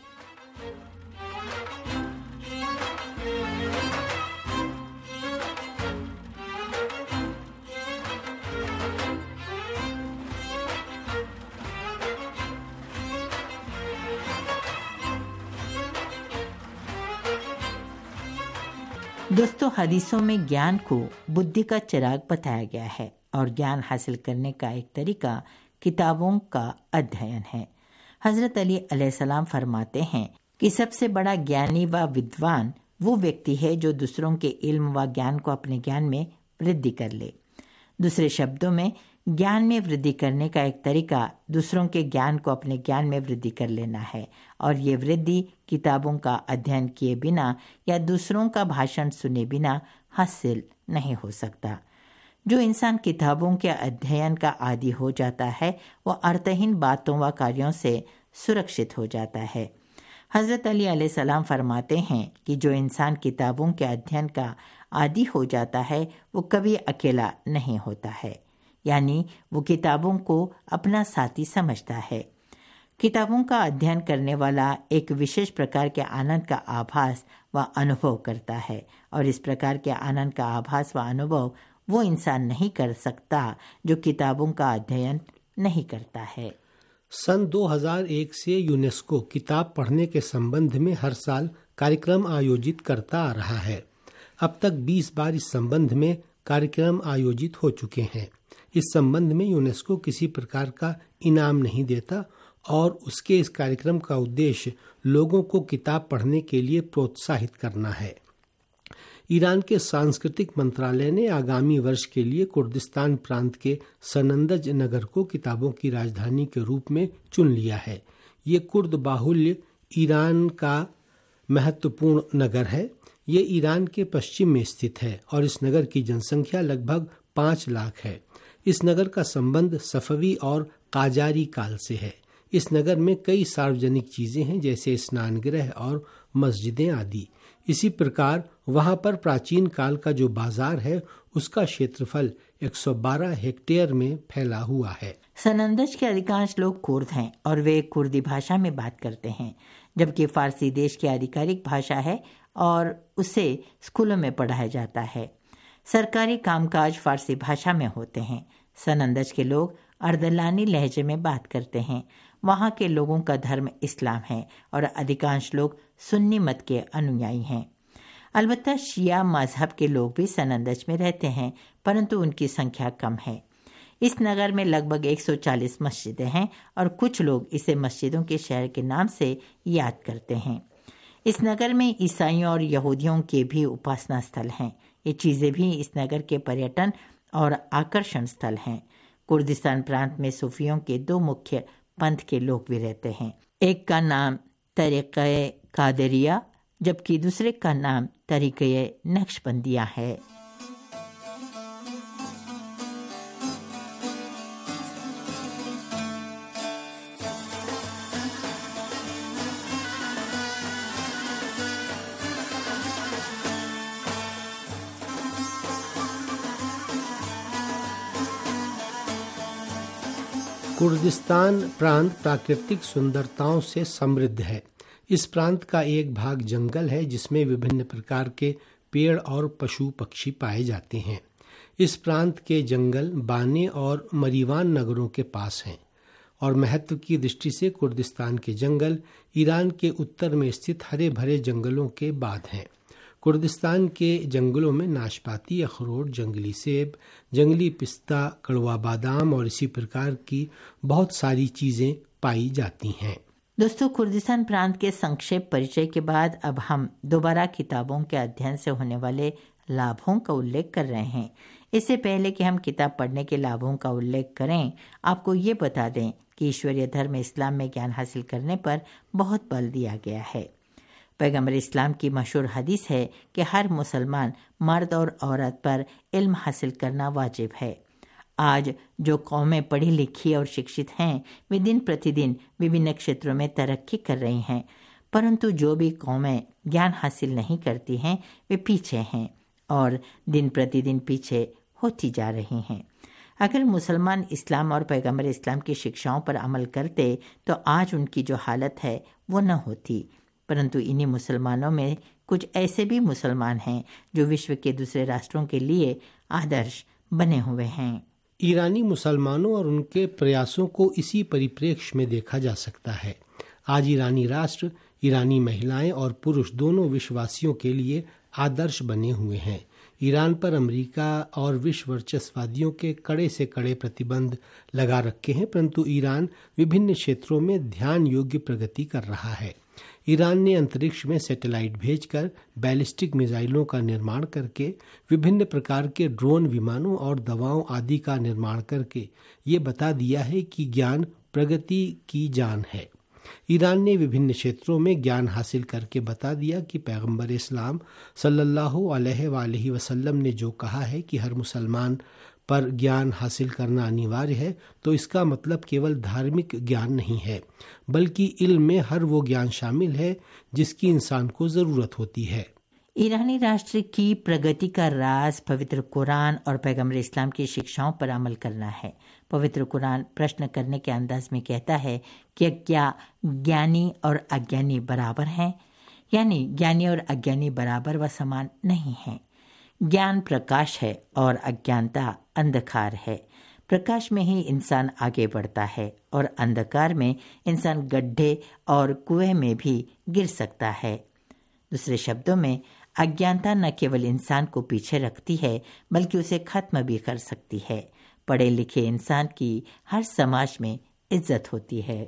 दोस्तों, हदीसों में ज्ञान को बुद्धि का चिराग बताया गया है और ज्ञान हासिल करने का एक तरीका किताबों का अध्ययन है। हजरत अली अलैहिस्सलाम फरमाते हैं कि सबसे बड़ा ज्ञानी व विद्वान वो व्यक्ति है जो दूसरों के इल्म व ज्ञान को अपने ज्ञान में वृद्धि कर ले। दूसरे शब्दों में, ज्ञान में वृद्धि करने का एक तरीका दूसरों के ज्ञान को अपने ज्ञान में वृद्धि कर लेना है, और ये वृद्धि किताबों का अध्ययन किए बिना या दूसरों का भाषण सुने बिना हासिल नहीं हो सकता। जो इंसान किताबों के अध्ययन का आदी हो जाता है वो अर्थहीन बातों व कार्यों से सुरक्षित हो जाता है। हजरत अली अलैहिस्सलाम फरमाते हैं कि जो इंसान किताबों के अध्ययन का आदी हो जाता है वो कभी अकेला नहीं होता है, यानी वो किताबों को अपना साथी समझता है। किताबों का अध्ययन करने वाला एक विशेष प्रकार के आनंद का आभास व अनुभव करता है, और इस प्रकार के आनंद का आभास व अनुभव वो इंसान नहीं कर सकता जो किताबों का अध्ययन नहीं करता है। सन दो हज़ार एक से यूनेस्को किताब पढ़ने के संबंध में हर साल कार्यक्रम आयोजित करता आ रहा है। अब तक बीस बार इस संबंध में कार्यक्रम आयोजित हो चुके हैं। इस संबंध में यूनेस्को किसी प्रकार का इनाम नहीं देता और उसके इस कार्यक्रम का उद्देश्य लोगों को किताब पढ़ने के लिए प्रोत्साहित करना है। ईरान के सांस्कृतिक मंत्रालय ने आगामी वर्ष के लिए कुर्दिस्तान प्रांत के सनंदज नगर को किताबों की राजधानी के रूप में चुन लिया है। ये कुर्द बाहुल्य ईरान का महत्वपूर्ण नगर है। ये ईरान के पश्चिम में स्थित है और इस नगर की जनसंख्या लगभग पाँच लाख है। इस नगर का संबंध सफवी और काजारी काल से है। इस नगर में कई सार्वजनिक चीजें हैं जैसे स्नानगृह और मस्जिदें आदि। इसी प्रकार वहां पर प्राचीन काल का जो बाजार है उसका क्षेत्रफल एक सौ बारह हेक्टेयर में फैला हुआ है। सनंदज के अधिकांश लोग कुर्द हैं और वे कुर्दी भाषा में बात करते हैं, जबकि फारसी देश की आधिकारिक भाषा है और उसे स्कूलों में पढ़ाया जाता है। सरकारी कामकाज फारसी भाषा में होते हैं। सनंदज के लोग अर्दलानी लहजे में बात करते हैं। वहाँ के लोगों का धर्म इस्लाम है और अधिकांश लोग सुन्नी मत के अनुयायी हैं। अलबत्ता शिया मजहब के लोग भी सनंदज में रहते हैं, परंतु उनकी संख्या कम है। इस नगर में लगभग एक सौ चालीस मस्जिदें हैं और कुछ लोग इसे मस्जिदों के शहर के नाम से याद करते हैं। इस नगर में ईसाइयों और यहूदियों के भी उपासना स्थल हैं। ये चीज़ें भी इस नगर के पर्यटन और आकर्षण स्थल हैं। कुर्दिस्तान प्रांत में सूफियों के दो मुख्य पंथ के लोग भी रहते हैं। एक का नाम तरीक़े कादरिया जबकि दूसरे का नाम तरीक़े नक्शबंदिया है। कुर्दिस्तान प्रांत प्राकृतिक सुंदरताओं से समृद्ध है। इस प्रांत का एक भाग जंगल है जिसमें विभिन्न प्रकार के पेड़ और पशु पक्षी पाए जाते हैं। इस प्रांत के जंगल बाने और मरीवान नगरों के पास हैं और महत्व की दृष्टि से कुर्दिस्तान के जंगल ईरान के उत्तर में स्थित हरे भरे जंगलों के बाद हैं। कुर्दिस्तान के जंगलों में नाशपाती, अखरोट, जंगली सेब, जंगली पिस्ता, कड़वा बादाम और इसी प्रकार की बहुत सारी चीजें पाई जाती हैं। दोस्तों, कुर्दिस्तान प्रांत के संक्षेप परिचय के बाद अब हम दोबारा किताबों के अध्ययन से होने वाले लाभों का उल्लेख कर रहे हैं। इससे पहले कि हम किताब पढ़ने के लाभों का उल्लेख करें, आपको ये बता दें कि ईश्वरीय धर्म इस्लाम में ज्ञान हासिल करने पर बहुत बल दिया गया है। पैगंबर इस्लाम की मशहूर हदीस है कि हर मुसलमान मर्द और औरत पर इल्म हासिल करना वाजिब है। आज जो कौमें पढ़ी लिखी और शिक्षित हैं, वे दिन प्रतिदिन विभिन्न क्षेत्रों में तरक्की कर रही हैं, परंतु जो भी कौमें ज्ञान हासिल नहीं करती हैं, वे पीछे हैं और दिन प्रतिदिन पीछे होती जा रही हैं। अगर मुसलमान इस्लाम और पैगंबर इस्लाम की शिक्षाओं पर अमल करते तो आज उनकी जो हालत है वो न होती, परंतु इन्हीं मुसलमानों में कुछ ऐसे भी मुसलमान हैं जो विश्व के दूसरे राष्ट्रों के लिए आदर्श बने हुए हैं। ईरानी मुसलमानों और उनके प्रयासों को इसी परिप्रेक्ष्य में देखा जा सकता है। आज ईरानी राष्ट्र, ईरानी महिलाएं और पुरुष दोनों विश्ववासियों के लिए आदर्श बने हुए हैं। ईरान पर अमेरिका और विश्व वर्चस्ववादियों के कड़े से कड़े प्रतिबंध लगा रखे हैं, परंतु ईरान विभिन्न क्षेत्रों में ध्यान योग्य प्रगति कर रहा है। ईरान ने अंतरिक्ष में सैटेलाइट भेजकर बैलिस्टिक मिसाइलों का निर्माण करके, विभिन्न प्रकार के ड्रोन, विमानों और दवाओं आदि का निर्माण करके ये बता दिया है कि ज्ञान प्रगति की जान है। ईरान ने विभिन्न क्षेत्रों में ज्ञान हासिल करके बता दिया कि पैगंबर इस्लाम सल्लल्लाहु अलैहि वसल्लम ने जो कहा है कि हर मुसलमान पर ज्ञान हासिल करना अनिवार्य है, तो इसका मतलब केवल धार्मिक ज्ञान नहीं है, बल्कि इल्म में हर वो ज्ञान शामिल है जिसकी इंसान को जरूरत होती है। ईरानी राष्ट्र की प्रगति का राज पवित्र कुरान और पैगंबर इस्लाम की शिक्षाओं पर अमल करना है। पवित्र कुरान प्रश्न करने के अंदाज में कहता है कि क्या ज्ञानी और अज्ञानी बराबर हैं? यानी ज्ञानी और अज्ञानी बराबर व समान नहीं हैं। ज्ञान प्रकाश है और अज्ञानता अंधकार है। प्रकाश में ही इंसान आगे बढ़ता है और अंधकार में इंसान गड्ढे और कुएं में भी गिर सकता है। दूसरे शब्दों में, अज्ञानता न केवल इंसान को पीछे रखती है बल्कि उसे खत्म भी कर सकती है। पढ़े लिखे इंसान की हर समाज में इज्जत होती है।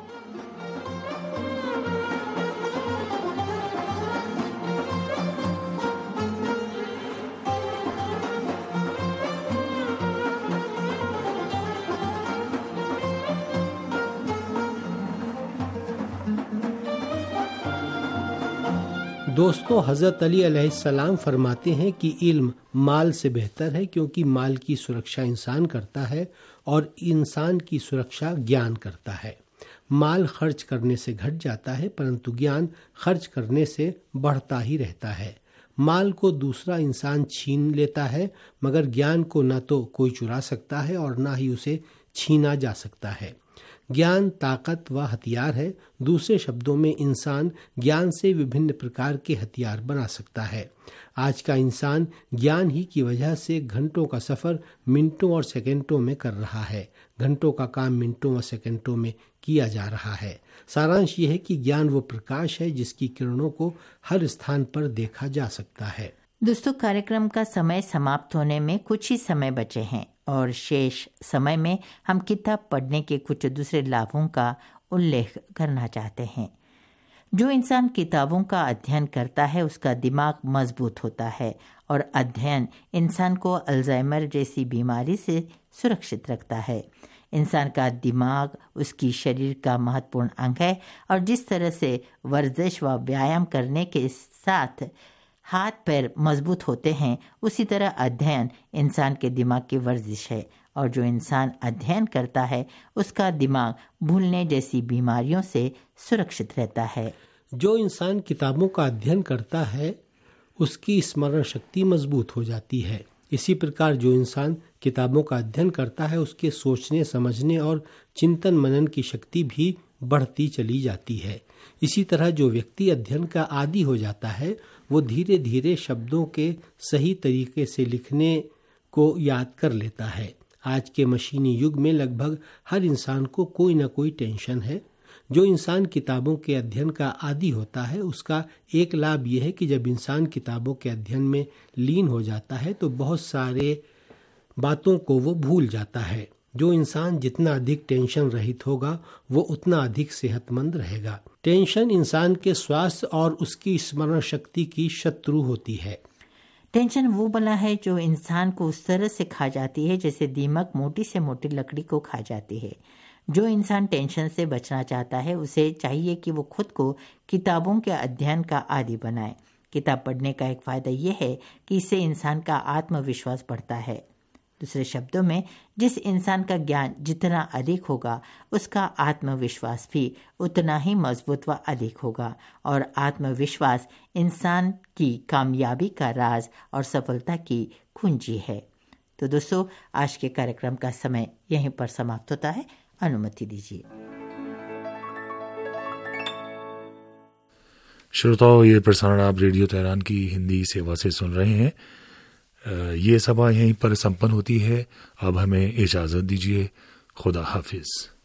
दोस्तों, हज़रत अली अलैहिस्सलाम फरमाते हैं कि इल्म माल से बेहतर है, क्योंकि माल की सुरक्षा इंसान करता है और इंसान की सुरक्षा ज्ञान करता है। माल खर्च करने से घट जाता है, परंतु ज्ञान खर्च करने से बढ़ता ही रहता है। माल को दूसरा इंसान छीन लेता है, मगर ज्ञान को न तो कोई चुरा सकता है और न ही उसे छीना जा सकता है। ज्ञान ताकत व हथियार है। दूसरे शब्दों में, इंसान ज्ञान से विभिन्न प्रकार के हथियार बना सकता है। आज का इंसान ज्ञान ही की वजह से घंटों का सफर मिनटों और सेकंडों में कर रहा है। घंटों का काम मिनटों और सेकंडों में किया जा रहा है। सारांश यह है कि ज्ञान वो प्रकाश है जिसकी किरणों को हर स्थान पर देखा जा सकता है। दोस्तों, कार्यक्रम का समय समाप्त होने में कुछ ही समय बचे हैं और शेष समय में हम किताब पढ़ने के कुछ दूसरे लाभों का उल्लेख करना चाहते हैं। जो इंसान किताबों का अध्ययन करता है उसका दिमाग मजबूत होता है और अध्ययन इंसान को अल्जाइमर जैसी बीमारी से सुरक्षित रखता है। इंसान का दिमाग उसकी शरीर का महत्वपूर्ण अंग है और जिस तरह से वर्जिश व व्यायाम करने के साथ हाथ पैर मजबूत होते हैं, उसी तरह अध्ययन इंसान के दिमाग की वर्जिश है और जो इंसान अध्ययन करता है उसका दिमाग भूलने जैसी बीमारियों से सुरक्षित रहता है। जो इंसान किताबों का अध्ययन करता है उसकी स्मरण शक्ति मजबूत हो जाती है। इसी प्रकार जो इंसान किताबों का अध्ययन करता है उसके सोचने, समझने और चिंतन मनन की शक्ति भी बढ़ती चली जाती है। इसी तरह जो व्यक्ति अध्ययन का आदी हो जाता है वो धीरे धीरे शब्दों के सही तरीके से लिखने को याद कर लेता है। आज के मशीनी युग में लगभग हर इंसान को कोई ना कोई टेंशन है। जो इंसान किताबों के अध्ययन का आदी होता है उसका एक लाभ यह है कि जब इंसान किताबों के अध्ययन में लीन हो जाता है तो बहुत सारे बातों को वो भूल जाता है। जो इंसान जितना अधिक टेंशन रहित होगा वो उतना अधिक सेहतमंद रहेगा। टेंशन इंसान के स्वास्थ्य और उसकी स्मरण शक्ति की शत्रु होती है। टेंशन वो बला है जो इंसान को उस तरह से खा जाती है जैसे दीमक मोटी से मोटी लकड़ी को खा जाती है। जो इंसान टेंशन से बचना चाहता है उसे चाहिए कि वो खुद को किताबों के अध्ययन का आदी बनाए। किताब पढ़ने का एक फायदा यह है कि इससे इंसान का आत्मविश्वास बढ़ता है। दूसरे शब्दों में, जिस इंसान का ज्ञान जितना अधिक होगा उसका आत्मविश्वास भी उतना ही मजबूत व अधिक होगा और आत्मविश्वास इंसान की कामयाबी का राज और सफलता की कुंजी है। तो दोस्तों, आज के कार्यक्रम का समय यहीं पर समाप्त होता है। अनुमति दीजिए। श्रोताओं, ये प्रसारण आप रेडियो तेहरान की हिंदी सेवा से सुन रहे हैं। ये सभा यहीं पर संपन्न होती है। अब हमें इजाजत दीजिए। खुदा हाफिज।